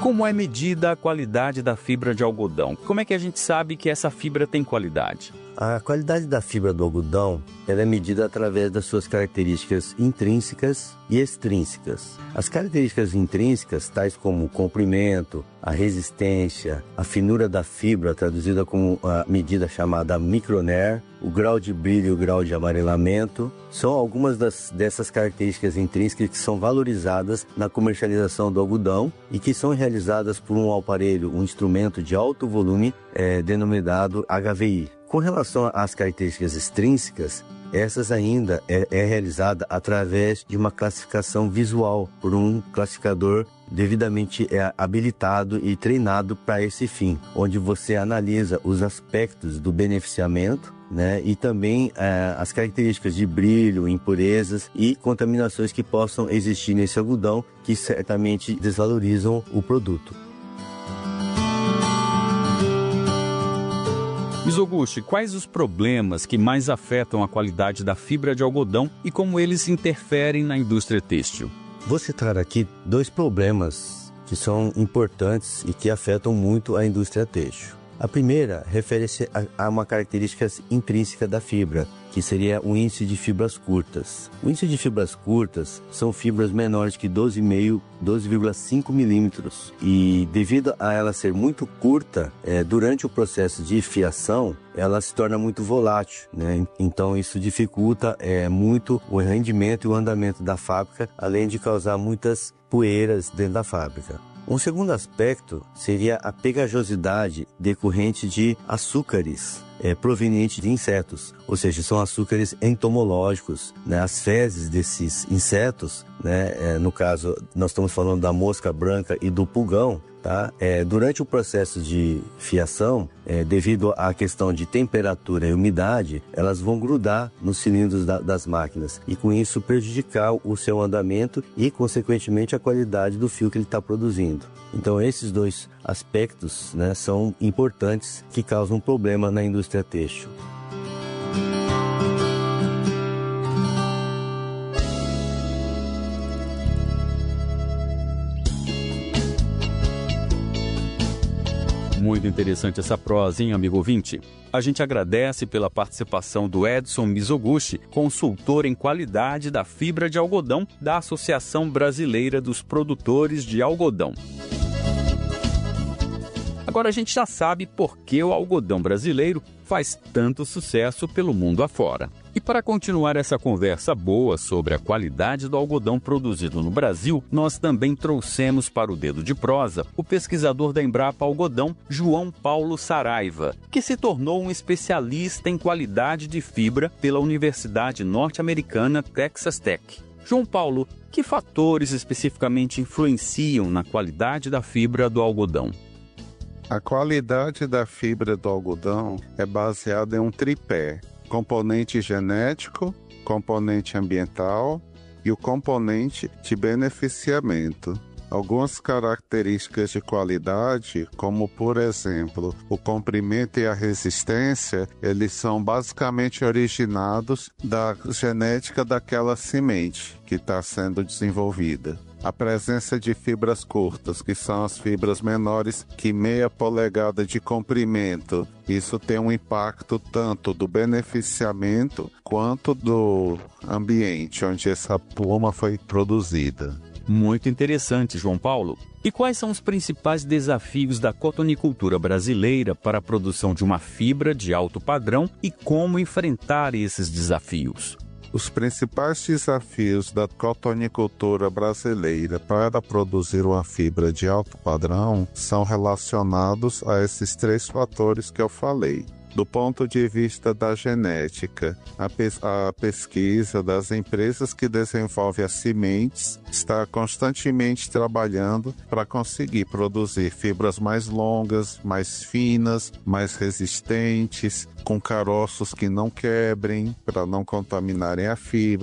Como é medida a qualidade da fibra de algodão? Como é que a gente sabe que essa fibra tem qualidade? A qualidade da fibra do algodão ela é medida através das suas características intrínsecas e extrínsecas. As características intrínsecas, tais como o comprimento, a resistência, a finura da fibra, traduzida como a medida chamada microner, o grau de brilho e o grau de amarelamento, são algumas das, dessas características intrínsecas que são valorizadas na comercialização do algodão e que são realizadas por um aparelho, um instrumento de alto volume é, denominado H V I. Com relação às características extrínsecas, essas ainda é, é realizada através de uma classificação visual por um classificador devidamente é, habilitado e treinado para esse fim, onde você analisa os aspectos do beneficiamento, né, e também é, as características de brilho, impurezas e contaminações que possam existir nesse algodão, que certamente desvalorizam o produto. Mizoguchi, quais os problemas que mais afetam a qualidade da fibra de algodão e como eles interferem na indústria têxtil? Vou citar aqui dois problemas que são importantes e que afetam muito a indústria têxtil. A primeira refere-se a uma característica intrínseca da fibra, que seria o índice de fibras curtas. O índice de fibras curtas são fibras menores que doze vírgula cinco milímetros e devido a ela ser muito curta, é, durante o processo de fiação, ela se torna muito volátil, né? Então isso dificulta é, muito o rendimento e o andamento da fábrica, além de causar muitas poeiras dentro da fábrica. Um segundo aspecto seria a pegajosidade decorrente de açúcares é, provenientes de insetos, ou seja, são açúcares entomológicos, né? As fezes desses insetos, né? É, no caso, nós estamos falando da mosca branca e do pulgão, tá? É, durante o processo de fiação, é, devido à questão de temperatura e umidade, elas vão grudar nos cilindros da, das máquinas e com isso prejudicar o seu andamento e, consequentemente, a qualidade do fio que ele está produzindo. Então, esses dois aspectos, né, são importantes que causam problema na indústria têxtil. Muito interessante essa prosa, hein, amigo ouvinte? A gente agradece pela participação do Edson Mizoguchi, consultor em qualidade da fibra de algodão da Associação Brasileira dos Produtores de Algodão. Agora a gente já sabe por que o algodão brasileiro faz tanto sucesso pelo mundo afora. E para continuar essa conversa boa sobre a qualidade do algodão produzido no Brasil, nós também trouxemos para o Dedo de Prosa o pesquisador da Embrapa Algodão, João Paulo Saraiva, que se tornou um especialista em qualidade de fibra pela Universidade Norte-Americana Texas Tech. João Paulo, que fatores especificamente influenciam na qualidade da fibra do algodão? A qualidade da fibra do algodão é baseada em um tripé: componente genético, componente ambiental e o componente de beneficiamento. Algumas características de qualidade, como por exemplo o comprimento e a resistência, eles são basicamente originados da genética daquela semente que está sendo desenvolvida. A presença de fibras curtas, que são as fibras menores que meia polegada de comprimento, isso tem um impacto tanto do beneficiamento quanto do ambiente onde essa pluma foi produzida. Muito interessante, João Paulo. E quais são os principais desafios da cotonicultura brasileira para a produção de uma fibra de alto padrão e como enfrentar esses desafios? Os principais desafios da cotonicultura brasileira para produzir uma fibra de alto padrão são relacionados a esses três fatores que eu falei. Do ponto de vista da genética, a, pes- a pesquisa das empresas que desenvolvem as sementes está constantemente trabalhando para conseguir produzir fibras mais longas, mais finas, mais resistentes, com caroços que não quebrem, para não contaminarem a fibra.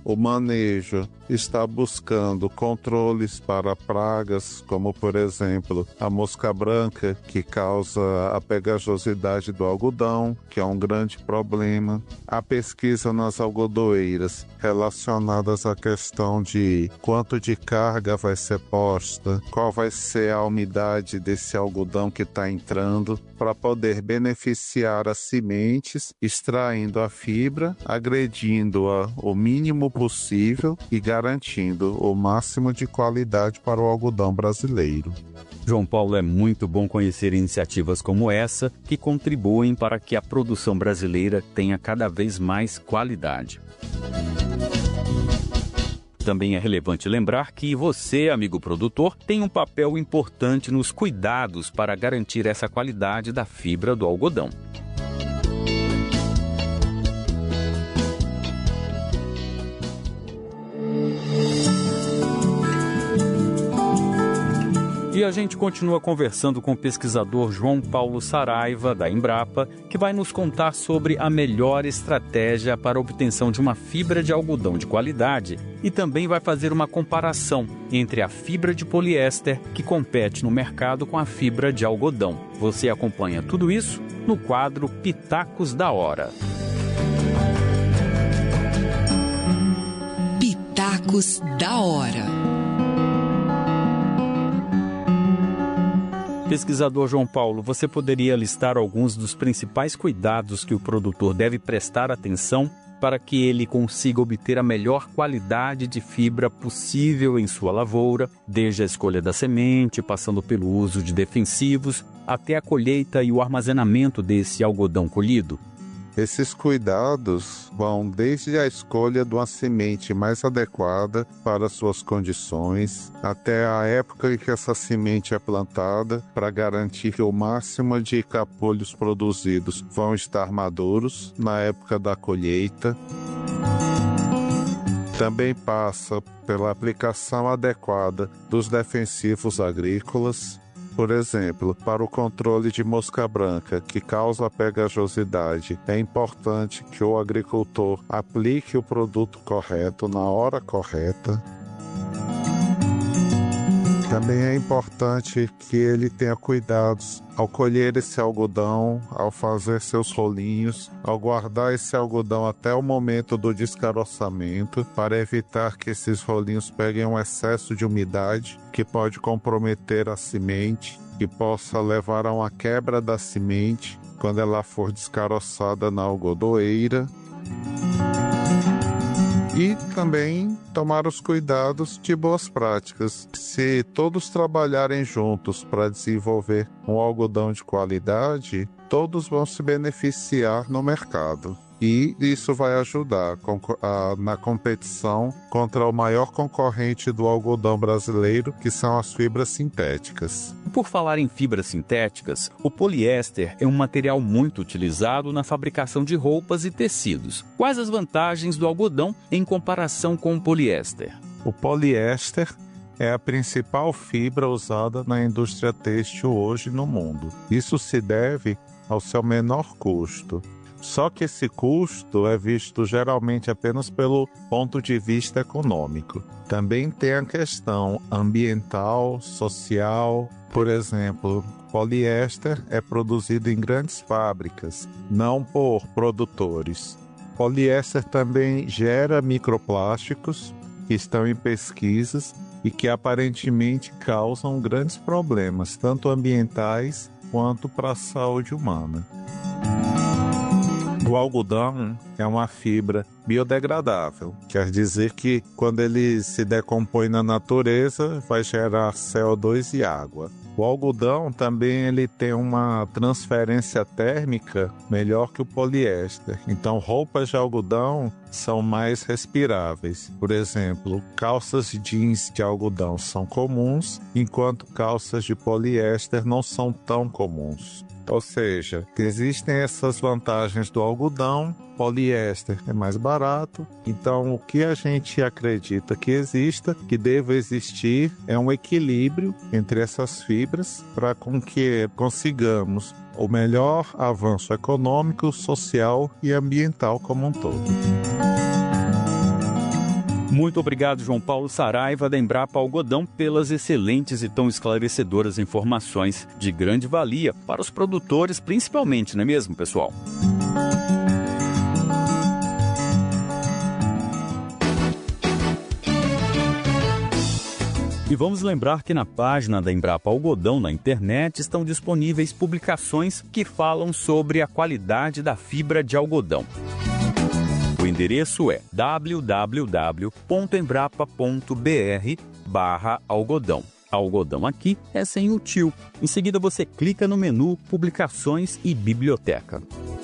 o manejo está buscando controles para pragas, como por exemplo a mosca branca, que causa a pegajosidade do algodão, que é um grande problema. A pesquisa nas algodoeiras relacionadas à questão de quanto de carga vai ser posta, qual vai ser a umidade desse algodão que está entrando, para poder beneficiar as sementes, extraindo a fibra, agredindo-a o mínimo possível e garantindo o máximo de qualidade para o algodão brasileiro. João Paulo, é muito bom conhecer iniciativas como essa que contribuem para que a produção brasileira tenha cada vez mais qualidade. Também é relevante lembrar que você, amigo produtor, tem um papel importante nos cuidados para garantir essa qualidade da fibra do algodão. E a gente continua conversando com o pesquisador João Paulo Saraiva, da Embrapa, que vai nos contar sobre a melhor estratégia para a obtenção de uma fibra de algodão de qualidade e também vai fazer uma comparação entre a fibra de poliéster que compete no mercado com a fibra de algodão. Você acompanha tudo isso no quadro Pitacos da Hora. Pitacos da Hora. Pesquisador João Paulo, você poderia listar alguns dos principais cuidados que o produtor deve prestar atenção para que ele consiga obter a melhor qualidade de fibra possível em sua lavoura, desde a escolha da semente, passando pelo uso de defensivos, até a colheita e o armazenamento desse algodão colhido? Esses cuidados vão desde a escolha de uma semente mais adequada para suas condições, até a época em que essa semente é plantada, para garantir que o máximo de capulhos produzidos vão estar maduros na época da colheita. Também passa pela aplicação adequada dos defensivos agrícolas. Por exemplo, para o controle de mosca branca, que causa pegajosidade, é importante que o agricultor aplique o produto correto na hora correta. Também é importante que ele tenha cuidados ao colher esse algodão, ao fazer seus rolinhos, ao guardar esse algodão até o momento do descaroçamento, para evitar que esses rolinhos peguem um excesso de umidade que pode comprometer a semente, que possa levar a uma quebra da semente quando ela for descaroçada na algodoeira. E também tomar os cuidados de boas práticas. Se todos trabalharem juntos para desenvolver um algodão de qualidade, todos vão se beneficiar no mercado. E isso vai ajudar na competição contra o maior concorrente do algodão brasileiro, que são as fibras sintéticas. Por falar em fibras sintéticas, o poliéster é um material muito utilizado na fabricação de roupas e tecidos. Quais as vantagens do algodão em comparação com o poliéster? O poliéster é a principal fibra usada na indústria têxtil hoje no mundo. Isso se deve ao seu menor custo. Só que esse custo é visto geralmente apenas pelo ponto de vista econômico. Também tem a questão ambiental, social. Por exemplo, poliéster é produzido em grandes fábricas, não por produtores. Poliéster também gera microplásticos que estão em pesquisas e que aparentemente causam grandes problemas, tanto ambientais quanto para a saúde humana. O algodão é uma fibra biodegradável, quer dizer que quando ele se decompõe na natureza vai gerar C O dois e água. O algodão também ele tem uma transferência térmica melhor que o poliéster, então roupas de algodão são mais respiráveis. Por exemplo, calças jeans de algodão são comuns, enquanto calças de poliéster não são tão comuns. Ou seja, existem essas vantagens do algodão, poliéster é mais barato, então o que a gente acredita que exista, que deva existir, é um equilíbrio entre essas fibras para com que consigamos o melhor avanço econômico, social e ambiental como um todo. Muito obrigado, João Paulo Saraiva, da Embrapa Algodão, pelas excelentes e tão esclarecedoras informações de grande valia para os produtores, principalmente, não é mesmo, pessoal? E vamos lembrar que na página da Embrapa Algodão na internet estão disponíveis publicações que falam sobre a qualidade da fibra de algodão. O endereço é w w w ponto embrapa ponto b r barra algodão. Algodão aqui é sem o tio. Em seguida você clica no menu Publicações e Biblioteca.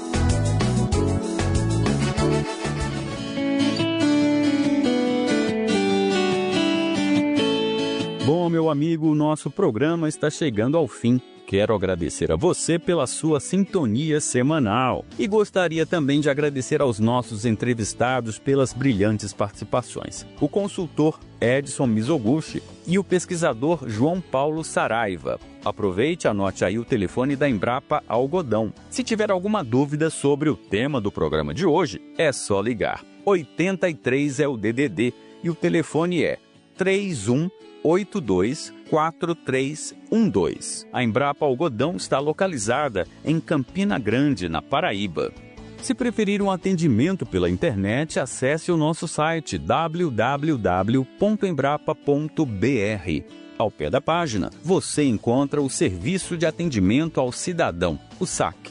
Bom, meu amigo, o nosso programa está chegando ao fim. Quero agradecer a você pela sua sintonia semanal. E gostaria também de agradecer aos nossos entrevistados pelas brilhantes participações. O consultor Edson Mizoguchi e o pesquisador João Paulo Saraiva. Aproveite e anote aí o telefone da Embrapa Algodão. Se tiver alguma dúvida sobre o tema do programa de hoje, é só ligar. oitenta e três é o D D D e o telefone é três um oito dois quatro três um dois. A Embrapa Algodão está localizada em Campina Grande, na Paraíba. Se preferir um atendimento pela internet, acesse o nosso site w w w ponto embrapa ponto b r. Ao pé da página, você encontra o Serviço de Atendimento ao Cidadão, o S A C.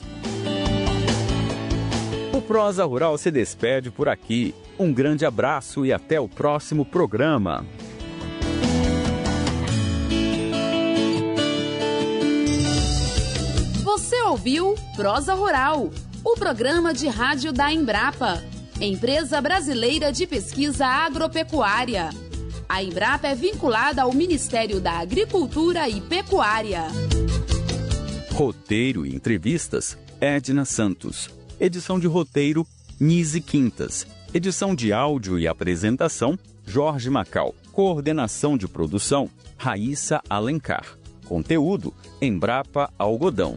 O Prosa Rural se despede por aqui. Um grande abraço e até o próximo programa. Você ouviu Prosa Rural, o programa de rádio da Embrapa, Empresa Brasileira de Pesquisa Agropecuária. A Embrapa é vinculada ao Ministério da Agricultura e Pecuária. Roteiro e entrevistas, Edna Santos. Edição de roteiro, Nise Quintas. Edição de áudio e apresentação, Jorge Macal. Coordenação de produção, Raíssa Alencar. Conteúdo, Embrapa Algodão.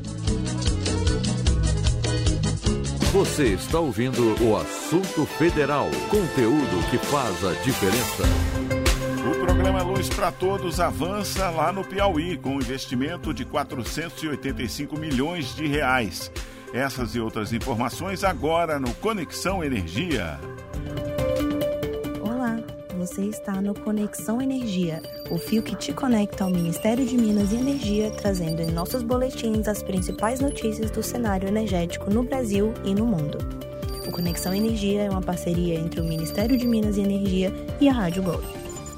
Você está ouvindo o Assunto Federal, conteúdo que faz a diferença. O programa Luz para Todos avança lá no Piauí, com um investimento de quatrocentos e oitenta e cinco milhões de reais. Essas e outras informações agora no Conexão Energia. Olá, você está no Conexão Energia, o fio que te conecta ao Ministério de Minas e Energia, trazendo em nossos boletins as principais notícias do cenário energético no Brasil e no mundo. O Conexão Energia é uma parceria entre o Ministério de Minas e Energia e a Rádio Gol.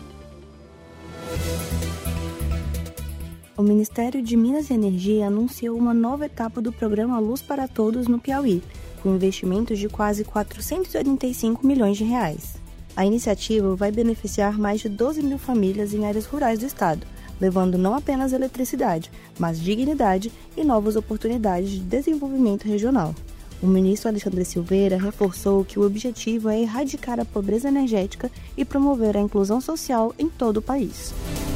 O Ministério de Minas e Energia anunciou uma nova etapa do programa Luz para Todos no Piauí, com investimentos de quase quatrocentos e oitenta e cinco milhões de reais. A iniciativa vai beneficiar mais de doze mil famílias em áreas rurais do estado, levando não apenas eletricidade, mas dignidade e novas oportunidades de desenvolvimento regional. O ministro Alexandre Silveira reforçou que o objetivo é erradicar a pobreza energética e promover a inclusão social em todo o país.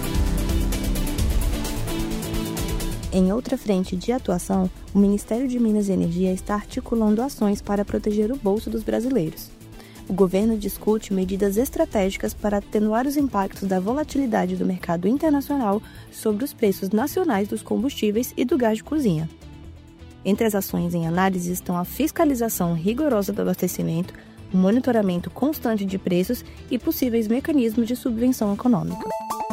Em outra frente de atuação, o Ministério de Minas e Energia está articulando ações para proteger o bolso dos brasileiros. O governo discute medidas estratégicas para atenuar os impactos da volatilidade do mercado internacional sobre os preços nacionais dos combustíveis e do gás de cozinha. Entre as ações em análise estão a fiscalização rigorosa do abastecimento, o monitoramento constante de preços e possíveis mecanismos de subvenção econômica.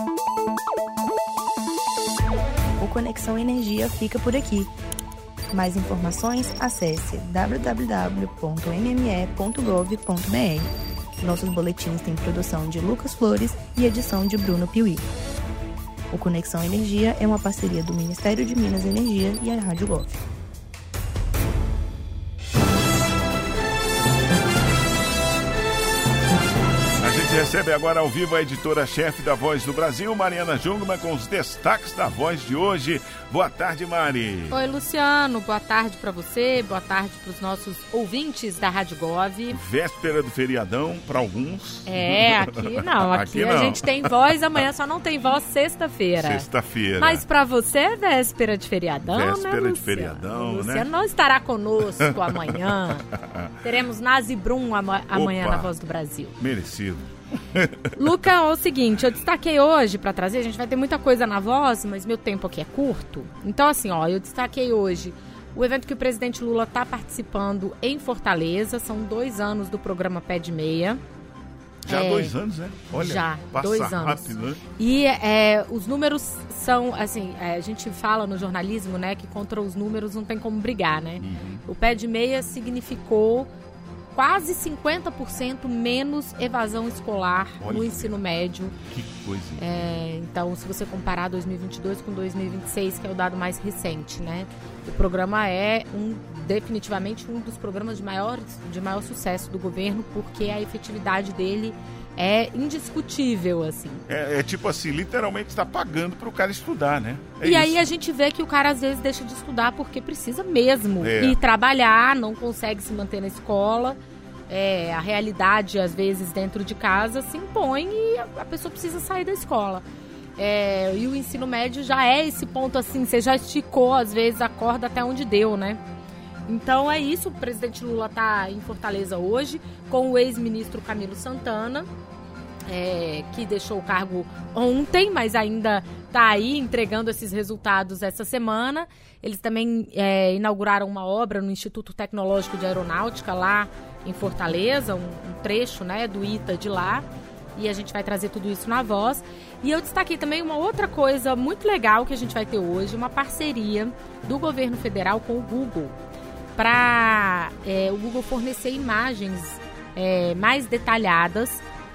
O Conexão Energia fica por aqui. Mais informações, acesse w w w ponto m m e ponto gov ponto b r. Nossos boletins têm produção de Lucas Flores e edição de Bruno Piuí. O Conexão Energia é uma parceria do Ministério de Minas e Energia e a Rádio Gov. Recebe agora ao vivo a editora-chefe da Voz do Brasil, Mariana Jungmann, com os destaques da Voz de hoje. Boa tarde, Mari. Oi, Luciano. Boa tarde para você, boa tarde para os nossos ouvintes da Rádio Gov. Véspera do feriadão para alguns. É, aqui não. Aqui, aqui não. A gente tem voz, amanhã só não tem voz sexta-feira. Sexta-feira. Mas para você é véspera de feriadão, véspera né, Luciano? de feriadão, o Luciano né? não estará conosco amanhã. Teremos Nazi Brum ama- amanhã Opa, na Voz do Brasil. Merecido. Luca, é o seguinte, eu destaquei hoje para trazer, a gente vai ter muita coisa na voz, mas meu tempo aqui é curto. Então, assim, ó, eu destaquei hoje o evento que o presidente Lula está participando em Fortaleza. São dois anos do programa Pé de Meia. Já é, dois anos, né? Olha, já, passa dois anos. rápido, né? E é, os números são, assim, é, a gente fala no jornalismo, né, que contra os números não tem como brigar, né? Uhum. O Pé de Meia significou quase cinquenta por cento menos evasão escolar Olha, no ensino médio. Que coisa. É, então, se você comparar dois mil e vinte e dois com dois mil e vinte e seis, que é o dado mais recente, né? O programa é um, definitivamente um dos programas de maior, de maior sucesso do governo, porque a efetividade dele é indiscutível, assim. É, é tipo assim, literalmente está pagando para o cara estudar, né? É e isso. aí a gente vê que o cara às vezes deixa de estudar porque precisa mesmo é. ir trabalhar, não consegue se manter na escola. É, a realidade, às vezes, dentro de casa se impõe e a, a pessoa precisa sair da escola. É, e o ensino médio já é esse ponto assim, você já esticou, às vezes, a corda até onde deu, né? Então é isso, o presidente Lula está em Fortaleza hoje com o ex-ministro Camilo Santana, é, que deixou o cargo ontem, mas ainda está aí entregando esses resultados essa semana. Eles também é, inauguraram uma obra no Instituto Tecnológico de Aeronáutica lá em Fortaleza, um, um trecho, né, do I T A de lá. E a gente vai trazer tudo isso na voz. E eu destaquei também uma outra coisa muito legal que a gente vai ter hoje, uma parceria do governo federal com o Google, para é, o Google fornecer imagens é, mais detalhadas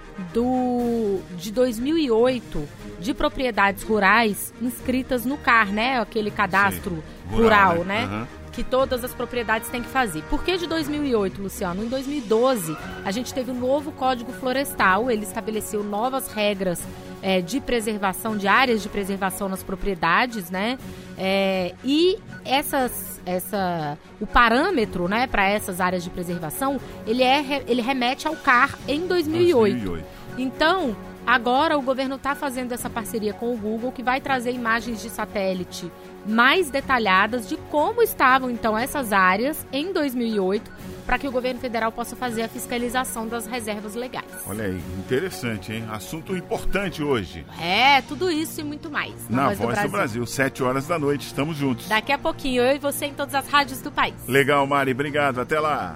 do, de dois mil e oito, de propriedades rurais inscritas no C A R, né? Aquele cadastro Sim, rural, rural, né? Uhum. Que todas as propriedades têm que fazer. Por que de dois mil e oito, Luciano? Em dois mil e doze, a gente teve um novo Código Florestal, ele estabeleceu novas regras é, de preservação, de áreas de preservação nas propriedades, né? É, e essas, essa, o parâmetro, né, para essas áreas de preservação, ele, é, ele remete ao C A R em dois mil e oito. dois mil e oito. Então, agora o governo está fazendo essa parceria com o Google, que vai trazer imagens de satélite mais detalhadas de como estavam, então, essas áreas em dois mil e oito, para que o governo federal possa fazer a fiscalização das reservas legais. Olha aí, interessante, hein? Assunto importante hoje. É, tudo isso e muito mais. Na, na Voz, Voz do, Brasil. do Brasil, sete horas da noite, estamos juntos. Daqui a pouquinho, eu e você em todas as rádios do país. Legal, Mari, obrigado, até lá.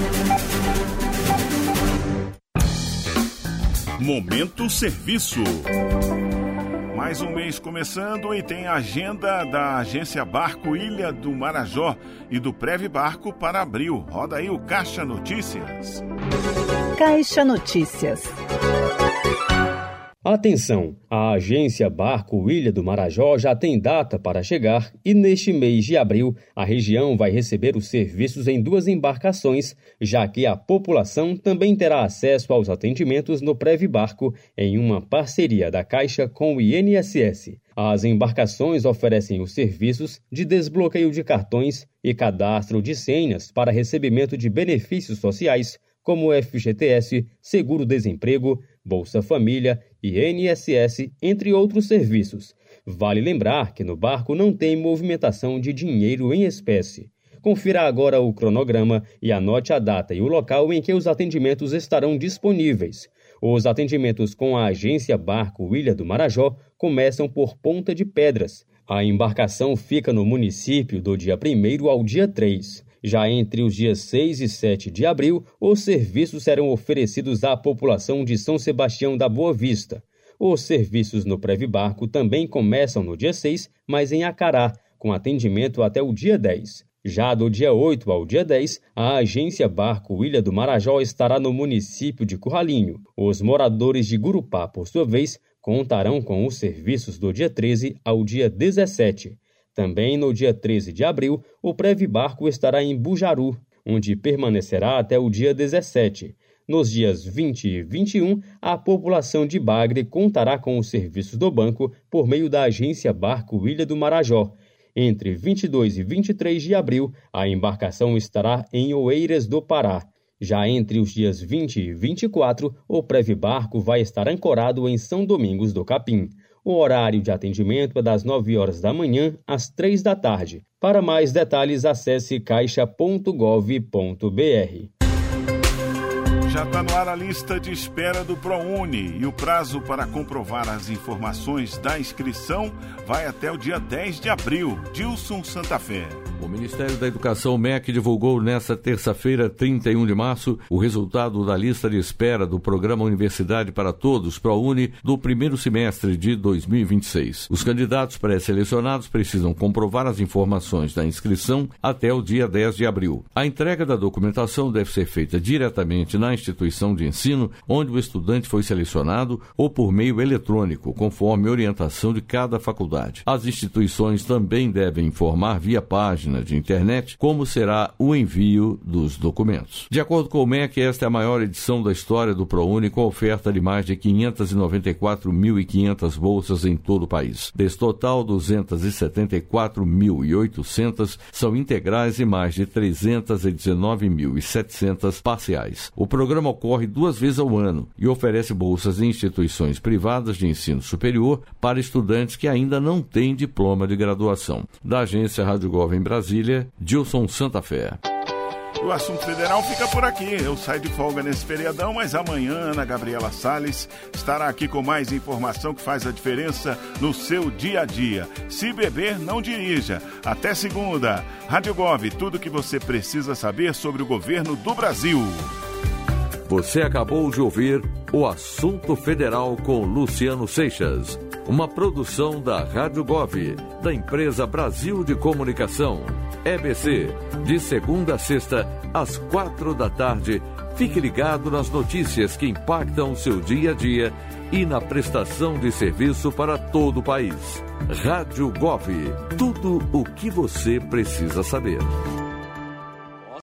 Momento Serviço. Mais um mês começando e tem a agenda da agência Barco Ilha do Marajó e do Prev Barco para abril. Roda aí o Caixa Notícias. Caixa Notícias. Atenção! A agência Barco Ilha do Marajó já tem data para chegar e neste mês de abril a região vai receber os serviços em duas embarcações, já que a população também terá acesso aos atendimentos no Prev Barco em uma parceria da Caixa com o I N S S. As embarcações oferecem os serviços de desbloqueio de cartões e cadastro de senhas para recebimento de benefícios sociais, como F G T S, Seguro-Desemprego, Bolsa Família e I N S S, entre outros serviços. Vale lembrar que no barco não tem movimentação de dinheiro em espécie. Confira agora o cronograma e anote a data e o local em que os atendimentos estarão disponíveis. Os atendimentos com a agência Barco Ilha do Marajó começam por Ponta de Pedras. A embarcação fica no município do dia primeiro ao dia três. Já entre os dias seis e sete de abril, os serviços serão oferecidos à população de São Sebastião da Boa Vista. Os serviços no Prev Barco também começam no dia seis, mas em Acará, com atendimento até o dia dez. Já do dia oito ao dia dez, a agência Barco Ilha do Marajó estará no município de Curralinho. Os moradores de Gurupá, por sua vez, contarão com os serviços do dia treze ao dia dezessete. Também no dia treze de abril, o Prev Barco estará em Bujaru, onde permanecerá até o dia dezessete. Nos dias vinte e vinte e um, a população de Bagre contará com os serviços do banco por meio da agência Barco Ilha do Marajó. Entre vinte e dois e vinte e três de abril, a embarcação estará em Oeiras do Pará. Já entre os dias vinte e vinte e quatro, o Prev Barco vai estar ancorado em São Domingos do Capim. O horário de atendimento é das nove horas da manhã às três da tarde. Para mais detalhes, acesse caixa ponto gov ponto br. Já está no ar a lista de espera do ProUni e o prazo para comprovar as informações da inscrição vai até o dia dez de abril. Dilson Santa Fé. O Ministério da Educação, M E C, divulgou nesta terça-feira, trinta e um de março, o resultado da lista de espera do Programa Universidade para Todos, ProUni, do primeiro semestre de dois mil e vinte e seis. Os candidatos pré-selecionados precisam comprovar as informações da inscrição até o dia dez de abril. A entrega da documentação deve ser feita diretamente na instituição de ensino onde o estudante foi selecionado ou por meio eletrônico, conforme orientação de cada faculdade. As instituições também devem informar via página de internet como será o envio dos documentos. De acordo com o M E C, esta é a maior edição da história do ProUni, com oferta de mais de quinhentas e noventa e quatro mil e quinhentas bolsas em todo o país. Desse total, duzentas e setenta e quatro mil e oitocentas são integrais e mais de trezentas e dezenove mil e setecentas parciais. O programa ocorre duas vezes ao ano e oferece bolsas em instituições privadas de ensino superior para estudantes que ainda não têm diploma de graduação. Da agência Rádio Gov em Brasília, Dilson Santa Fé. O assunto federal fica por aqui. Eu saio de folga nesse feriadão, mas amanhã Ana Gabriela Salles estará aqui com mais informação que faz a diferença no seu dia a dia. Se beber, não dirija. Até segunda. Rádio Gov, tudo que você precisa saber sobre o governo do Brasil. Você acabou de ouvir o Assunto Federal com Luciano Seixas. Uma produção da Rádio Gov, da empresa Brasil de Comunicação. E B C, de segunda a sexta, às quatro da tarde. Fique ligado nas notícias que impactam o seu dia a dia e na prestação de serviço para todo o país. Rádio Gov, tudo o que você precisa saber.